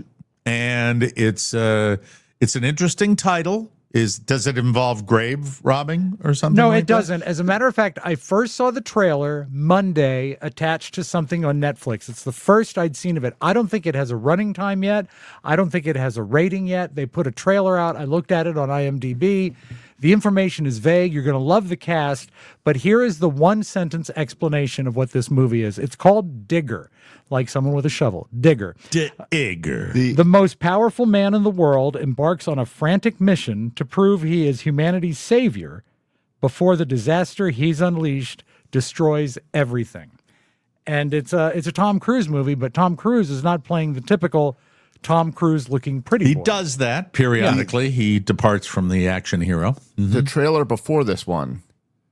and it's an interesting title. Does it involve grave robbing or something? No, like it doesn't. As a matter of fact, I first saw the trailer Monday attached to something on Netflix. It's the first I'd seen of it. I don't think it has a running time yet. I don't think it has a rating yet. They put a trailer out. I looked at it on IMDb. The information is vague. You're going to love the cast, but here is the one-sentence explanation of what this movie is. It's called Digger, like someone with a shovel. Digger. Digger. The most powerful man in the world embarks on a frantic mission to prove he is humanity's savior before the disaster he's unleashed destroys everything. And it's a Tom Cruise movie, but Tom Cruise is not playing the typical Tom Cruise looking pretty He boy. does that periodically. He departs from the action hero. Mm-hmm. The trailer before this one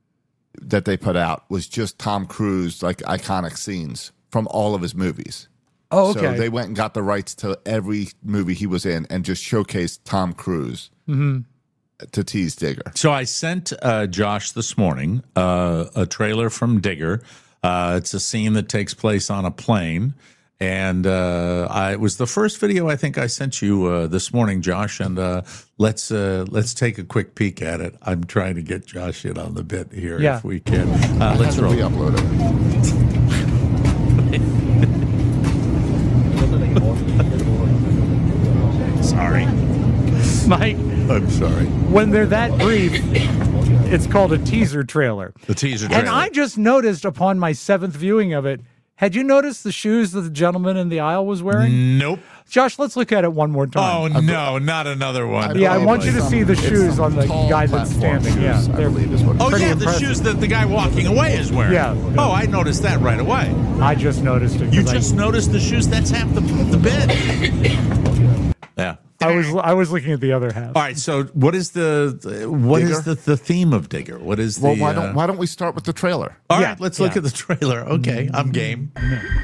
that they put out was just Tom Cruise, like iconic scenes from all of his movies. Oh, okay. So they went and got the rights to every movie he was in and just showcased Tom Cruise to tease Digger. So I sent Josh this morning a trailer from Digger. It's a scene that takes place on a plane. And it was the first video I think I sent you this morning, Josh. And let's take a quick peek at it. I'm trying to get Josh in on the bit here if we can. Let's roll. Upload it. Sorry, Mike. I'm sorry. When they're that brief, it's called a teaser trailer. The teaser trailer. And I just noticed upon my 7th viewing of it, had you noticed the shoes that the gentleman in the aisle was wearing? Nope. Josh, let's look at it one more time. Oh, no, not another one. I want you to see the shoes on the guy that's standing. Shoes, I believe is what it is. Oh, yeah, impressive. the shoes that the guy walking away is wearing. Yeah. Oh, I noticed that right away. I just noticed it. You just noticed the shoes? That's half the bit. Yeah. I was looking at the other half. All right, so what is the theme of Digger? What is the why don't we start with the trailer? All right, let's look at the trailer. Okay, I'm game.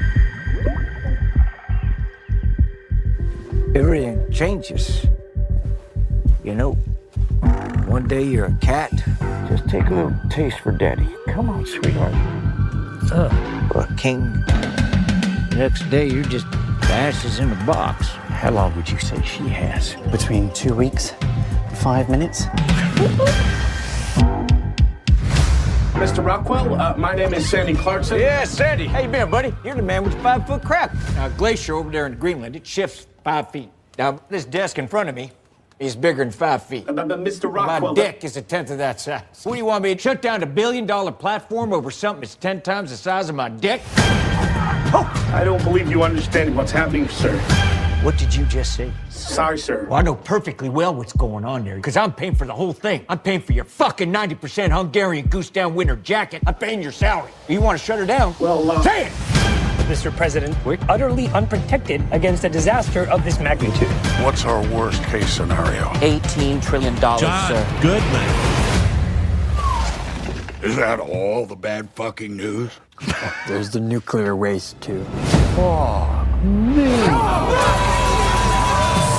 Everything changes. You know, one day you're a cat. Just take a little taste for daddy. Come on, sweetheart. Or a king. Next day you're just ashes in a box. How long would you say she has? Between 2 weeks, 5 minutes. Mr. Rockwell, my name is Sandy Clarkson. Yeah, Sandy. How you been, buddy? You're the man with the 5-foot crack. Now, glacier over there in Greenland, it shifts 5 feet. Now, this desk in front of me is bigger than 5 feet. Mr. Rockwell. My dick is a tenth of that size. What do you want me to shut down a $1 billion platform over something that's 10 times the size of my dick? Oh, I don't believe you understand what's happening, sir. What did you just say? Sorry, sir. Well, I know perfectly well what's going on there, because I'm paying for the whole thing. I'm paying for your fucking 90% Hungarian goose down winter jacket. I'm paying your salary. You want to shut her down? Well, say it! Mr. President, we're utterly unprotected against a disaster of this magnitude. What's our worst case scenario? $18 trillion, John sir. Goodman. Is that all the bad fucking news? There's the nuclear waste, too. Oh, man.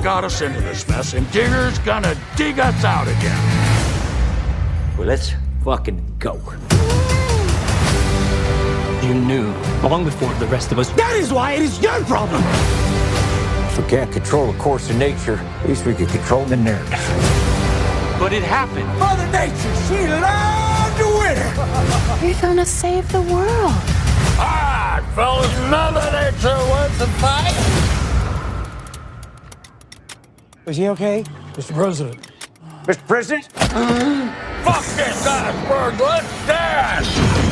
got us into this mess, and Digger's gonna dig us out again. Well, let's fucking go. You knew long before the rest of us. That is why it is your problem. If we can't control the course of nature, at least we can control the narrative. But it happened. Mother Nature, she loved the winter. You're gonna save the world. All right, fellas, Mother Nature wants to fight. Is he okay? Mr. President. Mr. President? Fuck this iceberg, let's dance!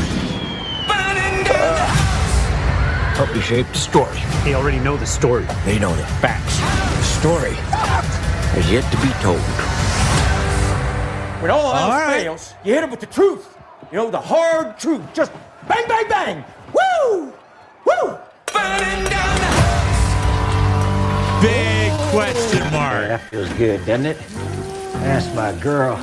Help me shape the story. They already know the story. They know the facts. The story has yet to be told. When all else fails, you hit them with the truth. You know, the hard truth. Just bang, bang, bang. Woo! Woo! Burning down the house. Big question mark. Yeah, that feels good, doesn't it? That's my girl.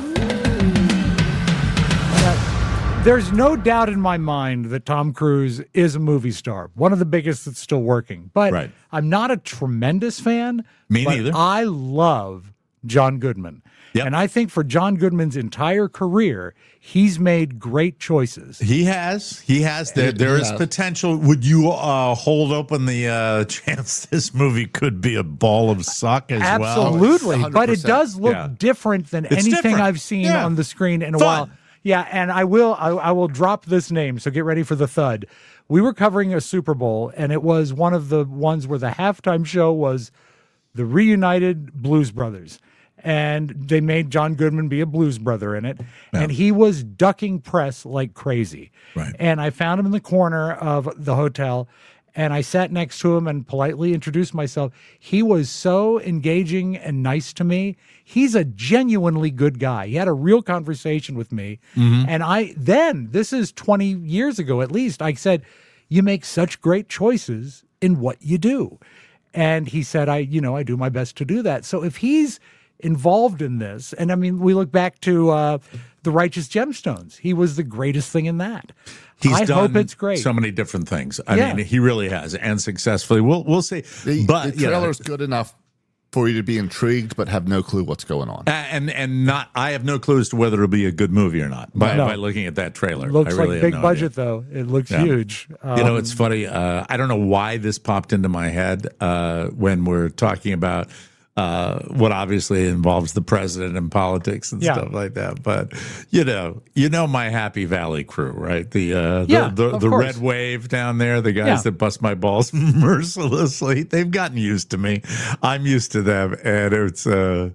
There's no doubt in my mind that Tom Cruise is a movie star, one of the biggest that's still working. But I'm not a tremendous fan. Me neither. I love John Goodman. Yep. And I think for John Goodman's entire career, he's made great choices. He has. There is potential. Would you hold open the chance this movie could be a ball of suck as well? Absolutely. But it does look different than anything I've seen on the screen in a while. Yeah, and I will drop this name, so get ready for the thud. We were covering a Super Bowl, and it was one of the ones where the halftime show was the reunited Blues Brothers. And they made John Goodman be a blues brother in it. Yeah. And he was ducking press like crazy. Right. And I found him in the corner of the hotel, and I sat next to him and politely introduced myself. He was so engaging and nice to me. He's a genuinely good guy. He had a real conversation with me. Mm-hmm. And this is 20 years ago at least, I said, you make such great choices in what you do. And he said, I do my best to do that. So if he's involved in this, and I mean, we look back to The Righteous Gemstones. He was the greatest thing in that. I hope it's great. So many different things. I mean, he really has, and successfully. We'll see. The trailer's good enough for you to be intrigued, but have no clue what's going on. I have no clue as to whether it'll be a good movie or not by looking at that trailer. Looks I really like big have no budget idea. though. It looks huge. It's funny. I don't know why this popped into my head when we're talking about what obviously involves the president and politics and stuff like that. But you know my Happy Valley crew, right? The Red Wave down there, the guys that bust my balls mercilessly. They've gotten used to me. I'm used to them, and it's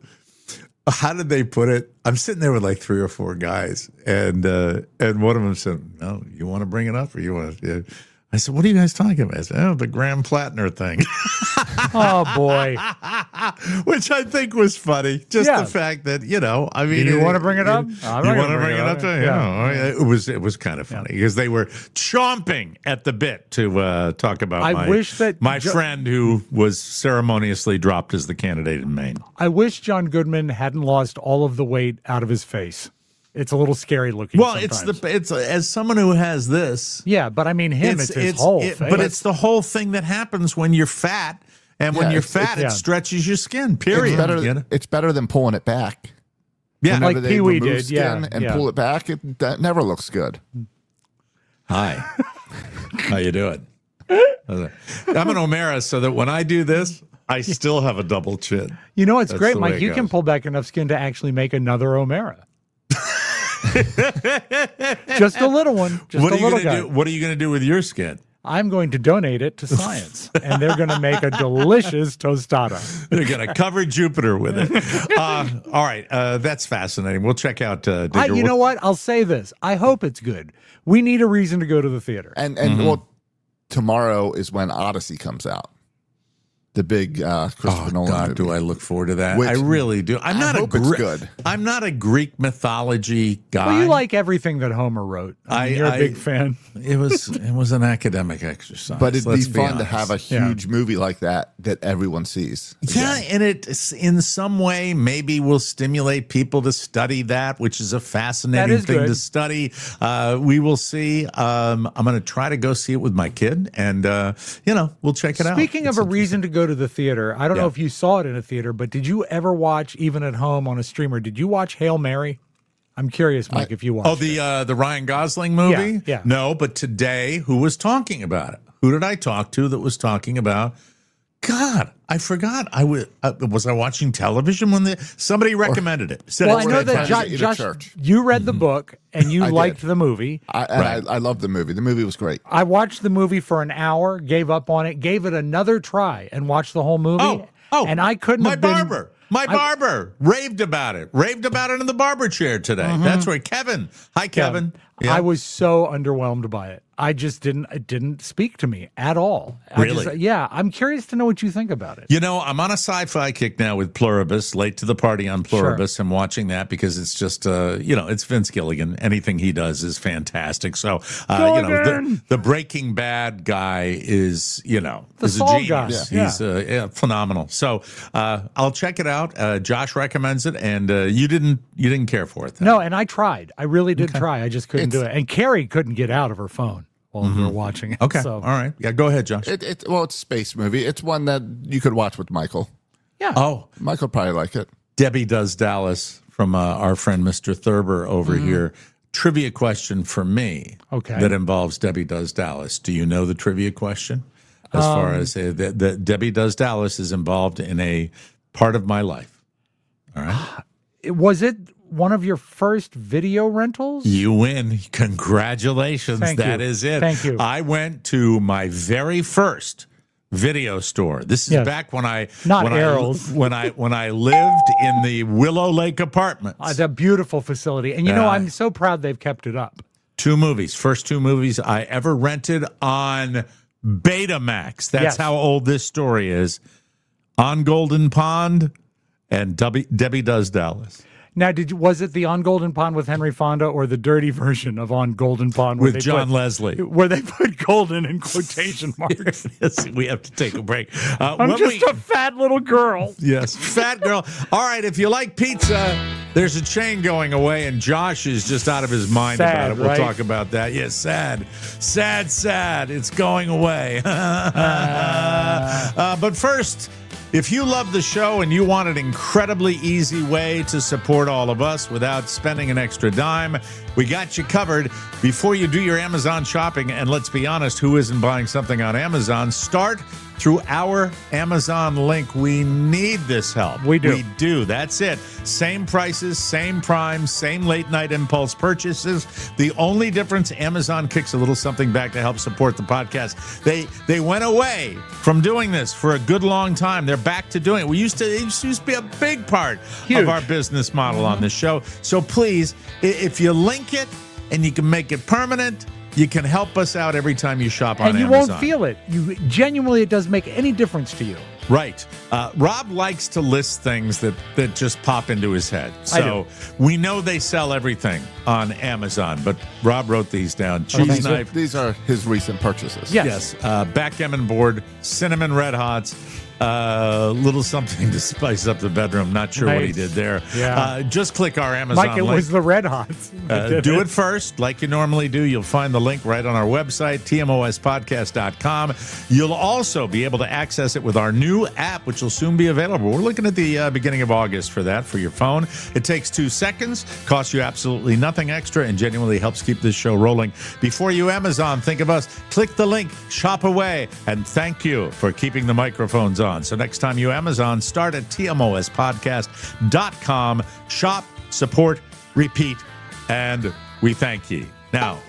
how did they put it? I'm sitting there with like 3 or 4 guys, and one of them said, "No, you want to bring it up, or you want to?" I said, "What are you guys talking about?" I said, the Graham Plattner thing. Oh, boy. Which I think was funny. Just the fact that, I mean. You want to bring it up? You want to bring it up? It was kind of funny because they were chomping at the bit to talk about my friend who was ceremoniously dropped as the candidate in Maine. I wish John Goodman hadn't lost all of the weight out of his face. It's a little scary looking. Well, sometimes. it's as someone who has this. Yeah, but I mean it's his whole face. But it's the whole thing that happens when you're fat, and when you're fat, it stretches your skin. Period. It's better than pulling it back. Yeah, whenever like Pee Wee did. Skin and pull it back. That never looks good. Hi, how you doing? I'm an O'Mara, so that when I do this, I still have a double chin. You know, it's great, Mike. You can pull back enough skin to actually make another O'Mara. Just a little one. What are you going to do with your skin? I'm going to donate it to science, and they're going to make a delicious tostada. They're going to cover Jupiter with it. All right, that's fascinating. We'll check out Digger. You know what? I'll say this. I hope it's good. We need a reason to go to the theater. And well, tomorrow is when Odyssey comes out. The big Christopher Nolan movie. Do I look forward to that? I really do. I hope it's good. I'm not a Greek mythology guy. Well, you like everything that Homer wrote. You're a big fan. It was an academic exercise. But it'd be fun to have a huge movie like that everyone sees. Yeah, and it in some way maybe will stimulate people to study that, which is a fascinating thing to study. We will see. I'm going to try to go see it with my kid, and we'll check it out. Speaking of a reason to go to the theater. I don't know if you saw it in a theater, but did you ever watch, even at home on a streamer, did you watch Hail Mary? I'm curious, Mike, if you watched the Ryan Gosling movie? Yeah. No, but today, who was talking about it? Who did I talk to that was talking about? God, I forgot. Was I watching television when somebody recommended it? Well, I know that Josh, you read the book and you liked the movie. I loved the movie. The movie was great. I watched the movie for an hour, gave up on it, gave it another try, and watched the whole movie. And I couldn't. My barber raved about it. Raved about it in the barber chair today. Mm-hmm. That's right, Kevin. Hi, Kevin. Yeah. I was so underwhelmed by it. I just it didn't speak to me at all. Really? I'm curious to know what you think about it. You know, I'm on a sci-fi kick now with Pluribus, Late to the Party on Pluribus. Sure. I'm watching that because it's just, it's Vince Gilligan. Anything he does is fantastic. So, the Breaking Bad guy is, is a genius. Guy. He's phenomenal. So I'll check it out. Josh recommends it, and you didn't care for it then. No, and I tried. I really did try. I just couldn't do it. And Carrie couldn't get out of her phone while we were watching it. Okay. So. All right. Yeah, go ahead, Josh. It's a space movie. It's one that you could watch with Michael. Yeah. Oh. Michael probably like it. Debbie Does Dallas from our friend Mr. Thurber over here. Trivia question for me that involves Debbie Does Dallas. Do you know the trivia question? As far as the Debbie Does Dallas is involved in a part of my life. All right. Was it one of your first video rentals? You win. Congratulations. That is it. Thank you. I went to my very first video store. This is back when I lived in the Willow Lake Apartments. It's a beautiful facility. And I'm so proud they've kept it up. First two movies I ever rented on Betamax. That's how old this story is. On Golden Pond and Debbie Does Dallas. Now, was it the On Golden Pond with Henry Fonda or the dirty version of On Golden Pond with John Leslie, where they put golden in quotation marks? Yes, we have to take a break. I'm just a fat little girl. Yes, fat girl. All right, if you like pizza, there's a chain going away, and Josh is just out of his mind about it. We'll talk about that. Yes, sad. It's going away. But first, if you love the show and you want an incredibly easy way to support all of us without spending an extra dime, we got you covered. Before you do your Amazon shopping, and let's be honest, who isn't buying something on Amazon? Start through our Amazon link. We need this help. We do. We do. That's it. Same prices, same Prime, same late night impulse purchases. The only difference, Amazon kicks a little something back to help support the podcast. They went away from doing this for a good long time. They're back to doing it. It used to be a big part of our business model on this show. So please, if you link it and you can make it permanent, you can help us out every time you shop on Amazon. And you won't feel it. It doesn't make any difference to you. Right. Rob likes to list things that just pop into his head. So we know they sell everything on Amazon, but Rob wrote these down. Cheese knife. These are his recent purchases. Yes. Backgammon board, cinnamon red hots, little something to spice up the bedroom. Not sure what he did there. Yeah. Just click our Amazon link. link. It was the red hots. Do it first, like you normally do. You'll find the link right on our website, tmospodcast.com. You'll also be able to access it with our new app, which will soon be available. We're looking at the beginning of August for that for your phone. It takes 2 seconds, costs you absolutely nothing extra, and genuinely helps keep this show rolling. Before you Amazon, think of us. Click the link, shop away, and thank you for keeping the microphones on. So next time you Amazon, start at tmospodcast.com. Shop, support, repeat, and we thank you. Now,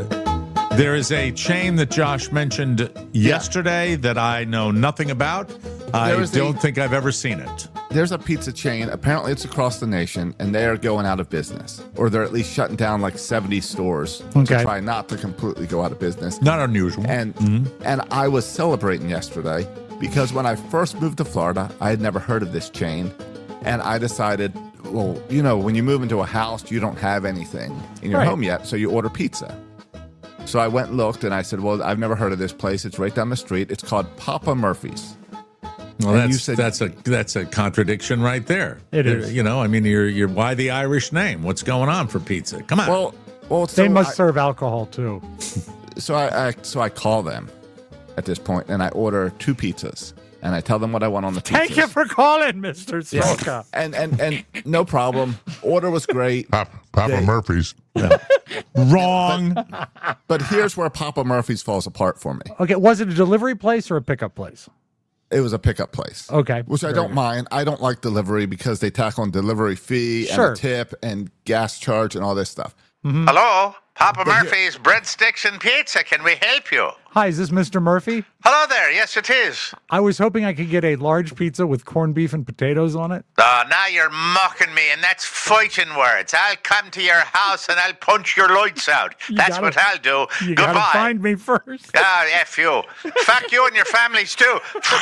there is a chain that Josh mentioned yesterday that I know nothing about. I don't think I've ever seen it. There's a pizza chain. Apparently, it's across the nation, and they are going out of business. Or they're at least shutting down like 70 stores to try not to completely go out of business. Not unusual. And I was celebrating yesterday because when I first moved to Florida, I had never heard of this chain. And I decided, well, when you move into a house, you don't have anything in your home yet, so you order pizza. So I went and looked, and I said, well, I've never heard of this place. It's right down the street. It's called Papa Murphy's. Well, that's a contradiction right there. It is. You're why the Irish name? What's going on for pizza? Come on. Well, they must serve alcohol too. So I call them at this point, and I order 2 pizzas, and I tell them what I want on the pizzas. Thank you for calling, Mr. Smoka. And no problem. Order was great. Papa Murphy's. Wrong. But here's where Papa Murphy's falls apart for me. Okay, was it a delivery place or a pickup place? It was a pickup place. Okay. Which I don't mind. I don't like delivery because they tack on delivery fee and a tip and gas charge and all this stuff. Mm-hmm. Hello? Papa Murphy's Breadsticks and Pizza. Can we help you? Hi, is this Mr. Murphy? Hello there. Yes, it is. I was hoping I could get a large pizza with corned beef and potatoes on it. Now you're mocking me, and that's fighting words. I'll come to your house and I'll punch your lights out. That's what I'll do. You Goodbye. gotta find me first. F you. Fuck you and your families, too.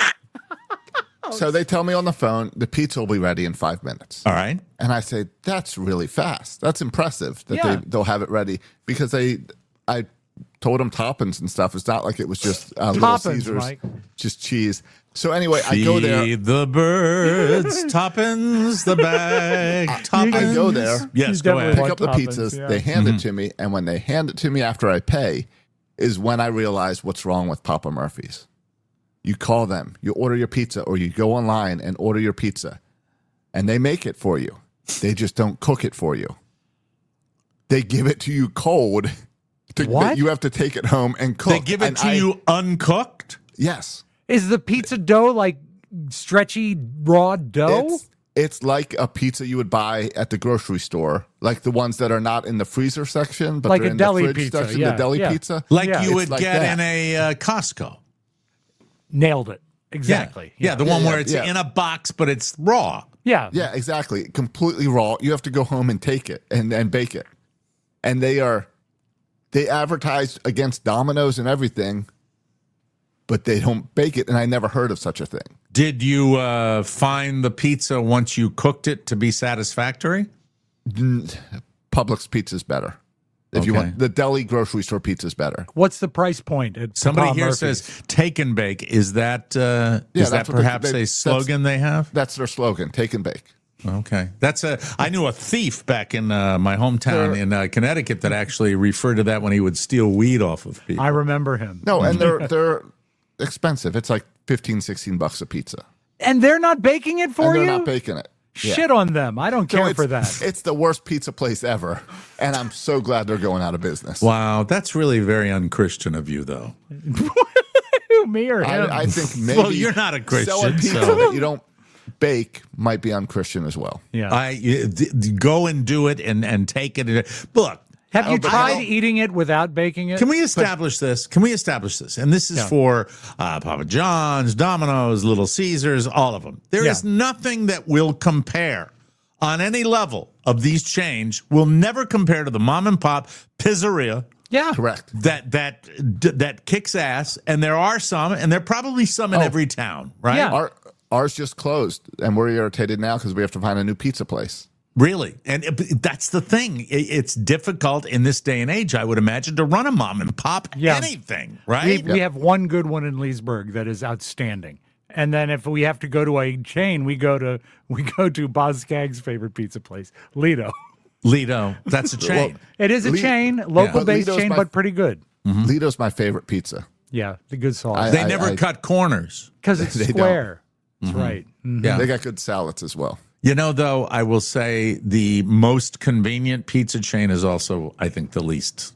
So they tell me on the phone, the pizza will be ready in 5 minutes. All right. And I say, that's really fast. That's impressive that they'll have it ready. Because I told them toppings and stuff. It's not like it was just Little Caesars, Mike. just cheese. So anyway, I go there. Feed the birds, toppins, the bag, toppins. I go there. Yes, go ahead. Pick up the pizzas. They hand it to me. And when they hand it to me after I pay is when I realize what's wrong with Papa Murphy's. You call them, you order your pizza, or you go online and order your pizza, and they make it for you. They just don't cook it for you. They give it to you cold. What? You have to take it home and cook. They give it to you uncooked? Yes. Is the pizza dough like stretchy raw dough? It's like a pizza you would buy at the grocery store, like the ones that are not in the freezer section, but Like they're a in deli the fridge pizza, section, yeah, the deli yeah. pizza. Like Yeah. you It's would like get that. in a Costco. Nailed it. Exactly. Yeah, the one where it's yeah. in a box, but it's raw. Yeah. Yeah, exactly. Completely raw. You have to go home and take it and bake it. And they advertise against Domino's and everything, but they don't bake it. And I never heard of such a thing. Did you find the pizza once you cooked it to be satisfactory? Publix pizza's better. If you want the deli grocery store pizza's better. What's the price point? At Somebody Papa here Murphy's? says "Take and Bake." Is that that's what perhaps they- a slogan they have? That's their slogan. Take and bake. Okay, I knew a thief back in my hometown in Connecticut that actually referred to that when he would steal weed off of people. I remember him. No, and they're expensive. It's like $15-$16 a pizza. And they're not baking it for and you? they're not baking it. Yeah. Shit on them. I don't care So for that. It's the worst pizza place ever, and I'm so glad they're going out of business. Wow, that's really very unchristian of you, though. Me or him? I think maybe Well, you're not a Christian, selling pizza so- that you don't bake might be unchristian as well. Yeah. Go and do it and take it. Look. Have you but tried no. eating it without baking it? Can we establish this? And this is for Papa John's, Domino's, Little Caesars, all of them. There is nothing that will compare on any level of these chains. Will never compare to the mom and pop pizzeria. Yeah, correct. That kicks ass, and there are some, and there are probably some in every town, right? Yeah. Ours just closed, and we're irritated now because we have to find a new pizza place. Really, and that's the thing. It's difficult in this day and age, I would imagine, to run a mom and pop anything, right? We have one good one in Leesburg that is outstanding. And then if we have to go to a chain, we go to Boz Skaggs' favorite pizza place, Lido. Lido, that's a chain. It is a chain, local-based Lido's chain, my- but pretty good. Lido's my favorite pizza. Yeah, the good sauce. They never cut corners Because it's They don't. square. That's right. Mhm. Yeah. They got good salads as well. You know, though, I will say the most convenient pizza chain is also, I think, the least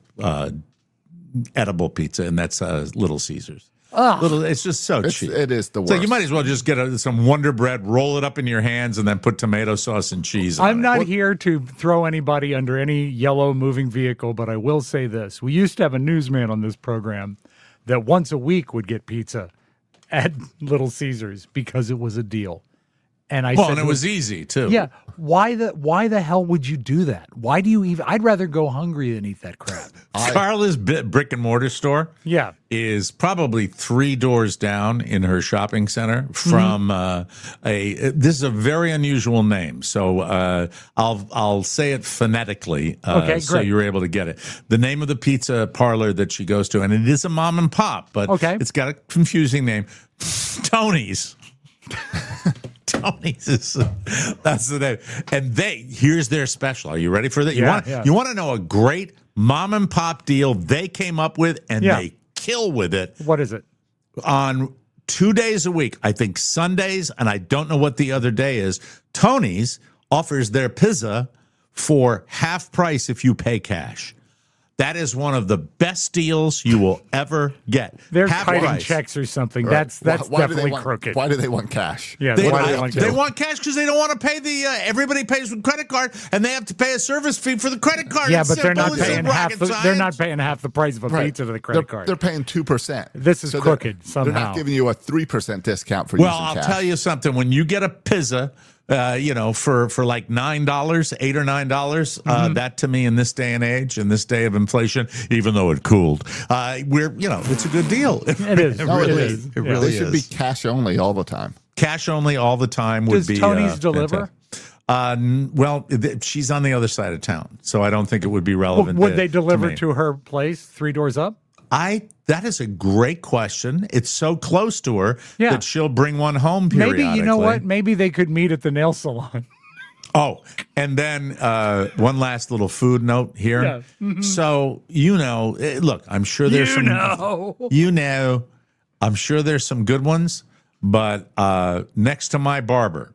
edible pizza, and that's Little Caesars. It's just so cheap. It is the worst. So you might as well just get some Wonder Bread, roll it up in your hands, and then put tomato sauce and cheese on I'm it. not here to throw anybody under any yellow moving vehicle, but I will say this. We used to have a newsman on this program that once a week would get pizza at Little Caesars because it was a deal. And I said, and it was easy, too. Yeah. Why the hell would you do that? Why do you even? I'd rather go hungry than eat that crap. Carla's brick and mortar store Yeah. is probably 3 doors down in her shopping center from this is a very unusual name. So I'll say it phonetically Okay, so great. you're able to get it. The name of the pizza parlor that she goes to, and it is a mom and pop, but it's got a confusing name. Tony's. Tony's that's the name. And here's their special. Are you ready for that? You want to know a great mom and pop deal they came up with and they kill with it? What is it? On 2 days a week. I think Sundays, and I don't know what the other day is. Tony's offers their pizza for half price if you pay cash. That is one of the best deals you will ever get. They're half cutting price. checks or something. Right. That's Why definitely want, crooked. Why do they want cash? Yeah, They they want cash because they don't want to pay the. Everybody pays with credit card, and they have to pay a service fee for the credit card. Yeah, It's but they're not simple. It's paying rocket half. They're science. not paying half the price of a pizza to the credit card. They're paying 2%. This is crooked They're somehow. not giving you a 3% discount for Well, using I'll cash. tell you something. When you get a pizza, for like $9, $8 or $9, that to me in this day and age, in this day of inflation, even though it cooled, it's a good deal. It is. It really is. It really They should be cash only all the time. Cash only all the time would Does be. Tony's deliver? She's on the other side of town, so I don't think it would be relevant. Would they deliver me. to her place 3 doors up? That is a great question. It's so close to her that she'll bring one home periodically. Maybe, you know what? Maybe they could meet at the nail salon. Oh, and then one last little food note here. Yeah. Mm-hmm. So, look, I'm sure there's I'm sure there's some good ones, but next to my barber,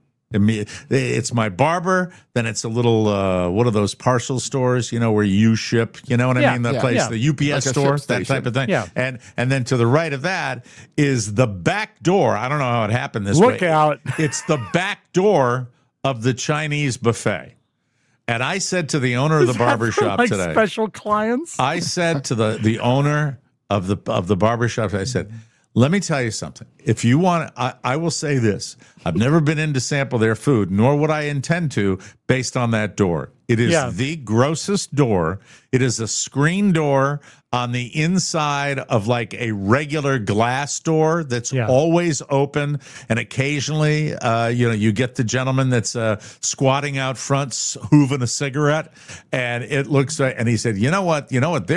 it's my barber, then it's a little, what are those parcel stores, where you ship, you know what I mean? The place, the UPS like store, that type of thing. Yeah. And then to the right of that is the back door. I don't know how it happened this way. Look out. It's the back door of the Chinese buffet. And I said to the owner of the barbershop like today. Special clients? I said to the owner of the barbershop, I said, let me tell you something. If you want, I will say this. I've never been in to sample their food, nor would I intend to, based on that door. It is the grossest door. It is a screen door on the inside of like a regular glass door that's always open. And occasionally, you get the gentleman that's squatting out front, hooving a cigarette. And it looks like, and he said, you know what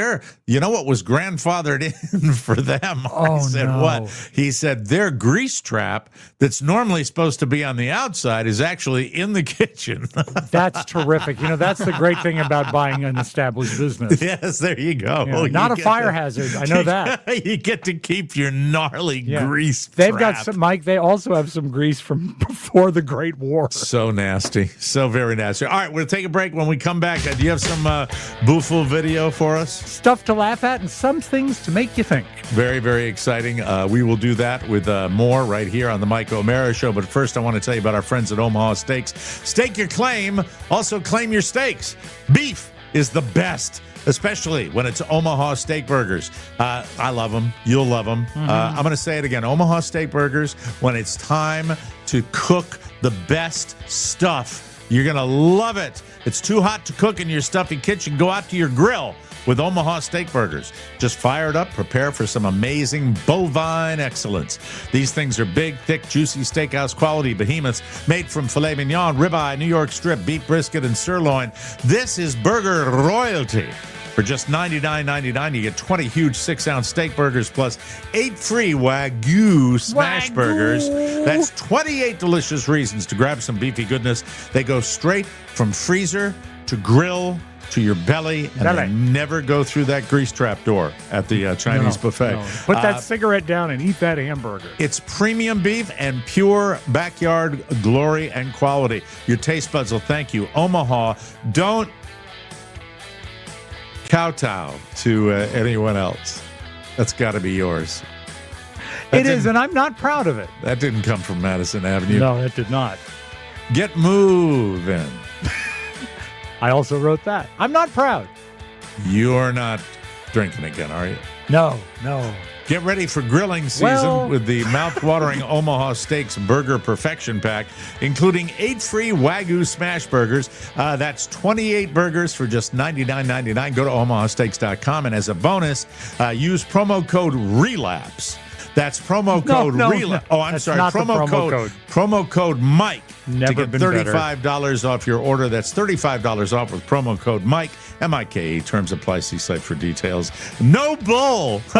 was grandfathered in for them? I said, what? He said, their grease trap that's normally supposed to be on the outside is actually in the kitchen. That's terrific. That's the great thing about buying an established business. Yes, there you go. Yeah, not a fire hazard. I know that. You get to keep your gnarly grease. They've got some, Mike. They also have some grease from before the Great War. So nasty. So very nasty. All right, we'll take a break. When we come back, do you have some Booful video for us? Stuff to laugh at and some things to make you think. Very, very exciting. We will do that with more right here on the Mike O'Mara Show. But first, I want to tell you about our friends at Omaha Steaks. Stake your claim. Also, claim your steaks. Beef is the best, especially when it's Omaha Steak Burgers. I love them. You'll love them. I'm going to say it again. Omaha Steak Burgers, when it's time to cook the best stuff, you're going to love it. It's too hot to cook in your stuffy kitchen. Go out to your grill with Omaha Steak Burgers. Just fire it up, prepare for some amazing bovine excellence. These things are big, thick, juicy steakhouse quality behemoths made from filet mignon, ribeye, New York strip, beef brisket, and sirloin. This is burger royalty. For just $99.99, you get 20 huge 6-ounce steak burgers plus 8 free Wagyu smash burgers. That's 28 delicious reasons to grab some beefy goodness. They go straight from freezer to grill to your belly, and they never go through that grease trap door at the Chinese buffet. No. Put that cigarette down and eat that hamburger. It's premium beef and pure backyard glory and quality. Your taste buds will thank you. Omaha, don't kowtow to anyone else. That's got to be yours. It is, and I'm not proud of it. That didn't come from Madison Avenue. No, it did not. Get moving. I also wrote that. I'm not proud. You're not drinking again, are you? No. Get ready for grilling season with the mouth-watering Omaha Steaks Burger Perfection Pack, including 8 free Wagyu smash burgers. That's 28 burgers for just $99.99. Go to omahasteaks.com, and as a bonus, use promo code RELAPSE. That's promo code RELAPSE. Oh, I'm sorry. Promo code Mike. Never to get $35 off your order. That's $35 off with promo code Mike. MIKE. Terms apply. See site for details. No bull. Hey,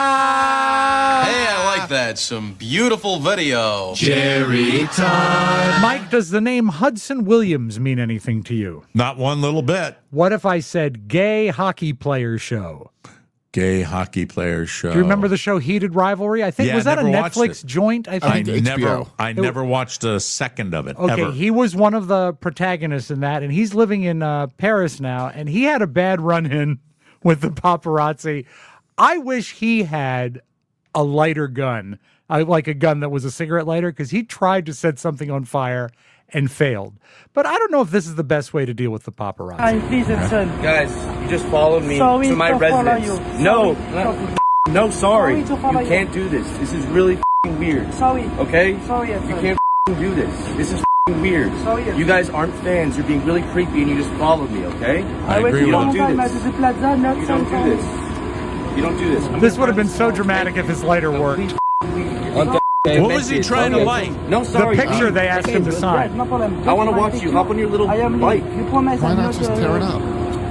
I like that. Some beautiful video. Jerry time. Mike, does the name Hudson Williams mean anything to you? Not one little bit. What if I said gay hockey player show? gay hockey players show. Do you remember the show Heated Rivalry? I think Yeah, was that a never watched Netflix it. joint? I think I never watched a second of it. Okay, ever. he was one of the protagonists in that, and he's living in Paris now, and he had a bad run-in with the paparazzi. I wish he had a lighter gun, like a gun that was a cigarette lighter, because he tried to set something on fire and failed. But I don't know if this is the best way to deal with the paparazzi. Guys, you just followed me Sorry to my to follow residence. you. No, Sorry. sorry. Sorry to follow You can't do this. This is really weird. Sorry. Okay? Sorry, You can't do this. This is weird. Sorry. You guys aren't fans. You're being really creepy and you just followed me, okay? I agree You with don't you. do this. You don't do this. You don't do this. This would have been so dramatic if his lighter worked. What was he trying to light? No, sorry. The picture they asked him to sign. I want to watch you. Hop on your little bike. Why not just tear it up?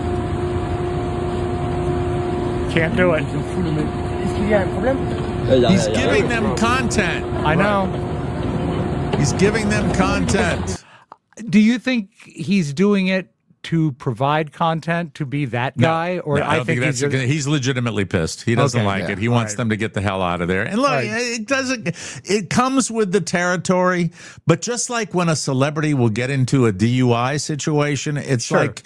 Can't do it. He's giving them content. I know. He's giving them content. Do you think he's doing it to provide content, to be that guy? Or No, I don't think that's he's legitimately pissed. He doesn't Okay. like Yeah. it. He wants them to get the hell out of there. And look, it comes with the territory, but just like when a celebrity will get into a DUI situation, it's like,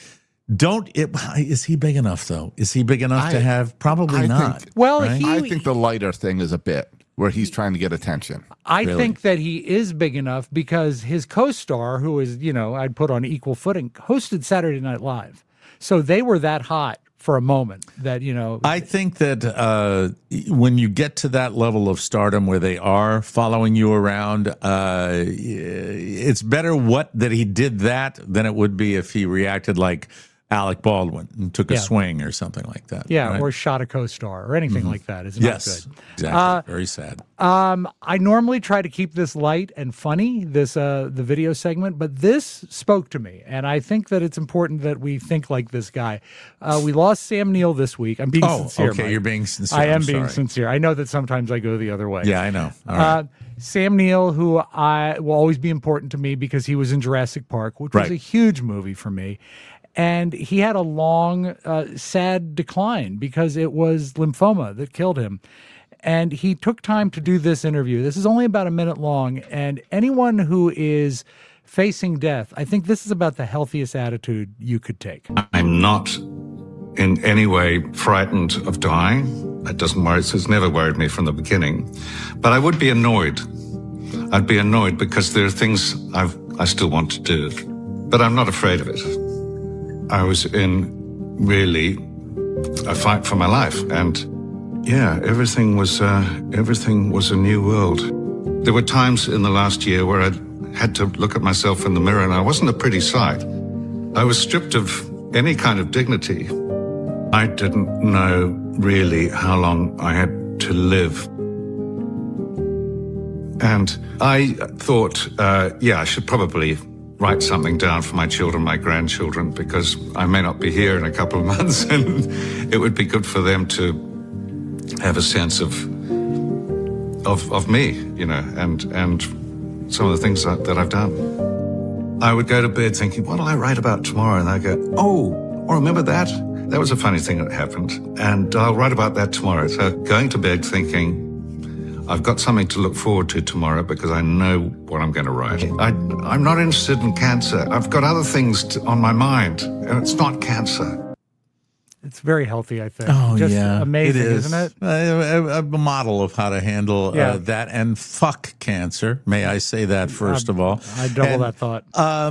is he big enough though? Is he big enough to have? Probably not. I think the lighter thing is a bit where he's trying to get attention. I think that he is big enough because his co-star, who is, I'd put on equal footing, hosted Saturday Night Live. So they were that hot for a moment that, I think that when you get to that level of stardom where they are following you around, it's better that he did that than it would be if he reacted like Alec Baldwin and took a swing or something like that. Yeah, right? or shot a co-star or anything like that. It's not Yes, good. exactly. Very sad. I normally try to keep this light and funny, the video segment, but this spoke to me, and I think that it's important that we think like this guy. We lost Sam Neill this week. I'm being sincere. Okay, Mike. you're being sincere. I am I'm being sorry. sincere. I know that sometimes I go the other way. Yeah, I know. All right. Sam Neill, who I will always be important to me because he was in Jurassic Park, which was a huge movie for me. And he had a long, sad decline because it was lymphoma that killed him. And he took time to do this interview. This is only about a minute long. And anyone who is facing death, I think this is about the healthiest attitude you could take. I'm not in any way frightened of dying. It doesn't worry. It's never worried me from the beginning. But I would be annoyed. I'd be annoyed because there are things I still want to do. But I'm not afraid of it. I was in really a fight for my life, and everything was a new world. There were times in the last year where I had to look at myself in the mirror, and I wasn't a pretty sight. I was stripped of any kind of dignity. I didn't know really how long I had to live. And I thought, I should probably write something down for my children, my grandchildren, because I may not be here in a couple of months, and it would be good for them to have a sense of me, and some of the things that I've done. I would go to bed thinking, what will I write about tomorrow? And I go, remember that? That was a funny thing that happened, and I'll write about that tomorrow. So going to bed thinking, I've got something to look forward to tomorrow because I know what I'm going to write. I'm not interested in cancer. I've got other things on my mind, and it's not cancer. It's very healthy, I think. Oh, Just yeah. amazing, it is. isn't it? A model of how to handle that, and fuck cancer. May I say that first of all? I double that thought.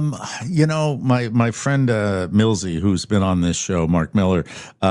My friend Millsy, who's been on this show, Mark Miller,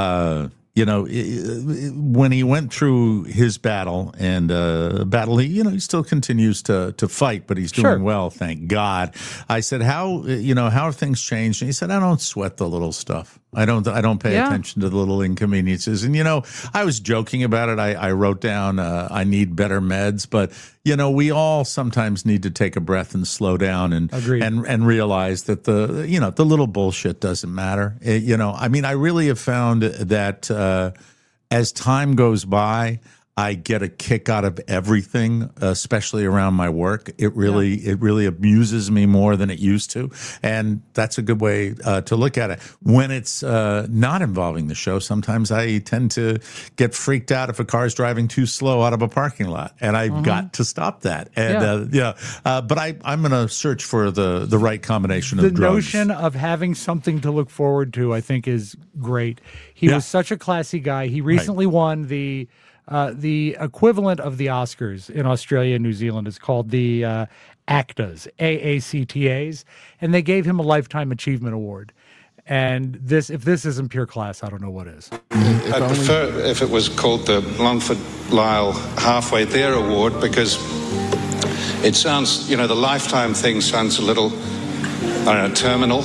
when he went through his battle he still continues to fight, but he's doing well, thank God. I said, how have things changed? And he said, I don't sweat the little stuff. I don't pay attention to the little inconveniences. And I was joking about it. I wrote down I need better meds, but we all sometimes need to take a breath and slow down and realize that the little bullshit doesn't matter. I really have found that as time goes by, I get a kick out of everything, especially around my work. It really amuses me more than it used to, and that's a good way to look at it. When it's not involving the show, sometimes I tend to get freaked out if a car's driving too slow out of a parking lot, and I've got to stop that. And but I'm going to search for the right combination of drugs. The notion of having something to look forward to, I think, is great. He was such a classy guy. He recently won the equivalent of the Oscars in Australia and New Zealand is called the AACTAs, AACTAs, and they gave him a Lifetime Achievement Award. And if this isn't pure class, I don't know what is. I'd prefer if it was called the Longford Lyle Halfway There Award, because it sounds, the Lifetime thing sounds a little, I don't know, terminal.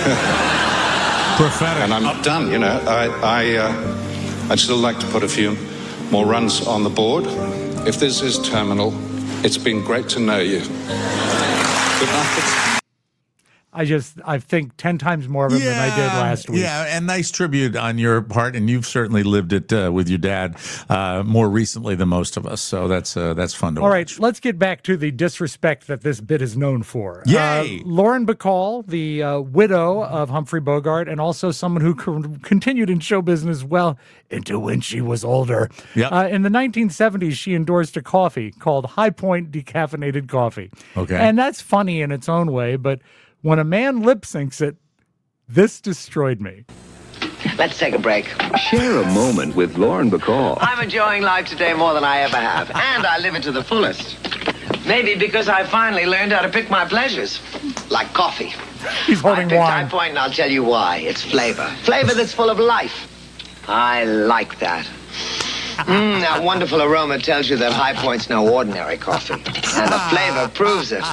Prophetic. And I'm not done, I'd still like to put a few more runs on the board. If this is terminal, it's been great to know you. Good night. I think 10 times more of it than I did last week. Yeah, and nice tribute on your part, and you've certainly lived it with your dad more recently than most of us, so that's fun to watch. All right, let's get back to the disrespect that this bit is known for. Yay! Lauren Bacall, the widow of Humphrey Bogart, and also someone who continued in show business well into when she was older. Yep. In the 1970s, she endorsed a coffee called High Point Decaffeinated Coffee. Okay. And that's funny in its own way, but when a man lip syncs it, this destroyed me. Let's take a break. Share a moment with Lauren Bacall. I'm enjoying life today more than I ever have, and I live it to the fullest. Maybe because I finally learned how to pick my pleasures, like coffee. He's holding I picked wine. High Point, and I'll tell you why. It's flavor. Flavor that's full of life. I like that. That wonderful aroma tells you that High Point's no ordinary coffee, and the flavor proves it.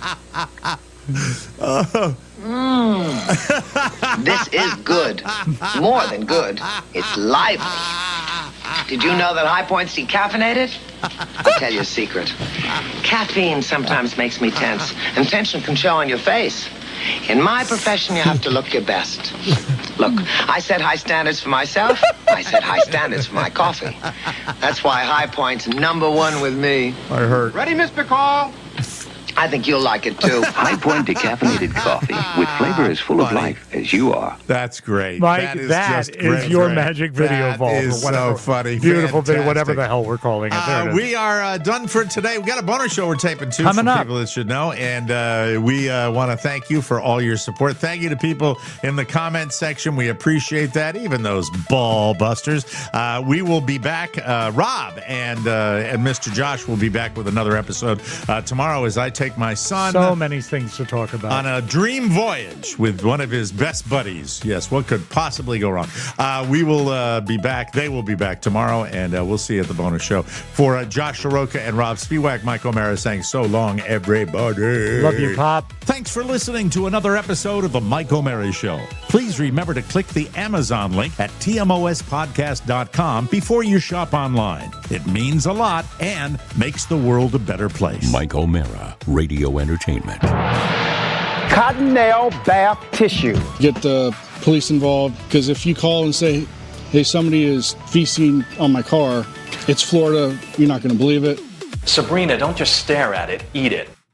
This is good. More than good. It's lively. Did you know that High Point's decaffeinated? I'll tell you a secret. Caffeine sometimes makes me tense, and tension can show on your face. In my profession, you have to look your best. Look, I set high standards for myself. I set high standards for my coffee. That's why High Point's #1 with me. I heard. Ready, Miss Bacall? I think you'll like it, too. High Point Decaffeinated Coffee with flavor as full of life as you are. That's great. Mike, that is your magic video vault. That is so funny. Beautiful video, Fantastic. whatever the hell we're calling it. There it is. We are done for today. We got a bonus show we're taping too Coming for up. people that should know, and we want to thank you for all your support. Thank you to people in the comment section. We appreciate that, even those ball busters. We will be back. Rob and Mr. Josh will be back with another episode tomorrow as I take my son So many things to talk about. on a dream voyage with one of his best buddies. Yes, what could possibly go wrong? We will be back. They will be back tomorrow, and we'll see you at the bonus show. For Josh Soroka and Rob Spiewak, Mike O'Mara saying so long, everybody. Love you, Pop. Thanks for listening to another episode of The Mike O'Mara Show. Please remember to click the Amazon link at tmospodcast.com before you shop online. It means a lot and makes the world a better place. Mike O'Mara, Radio Entertainment. Cotton nail bath tissue. Get the police involved, because if you call and say, hey, somebody is feasting on my car, it's Florida, you're not going to believe it. Sabrina, don't just stare at it, eat it.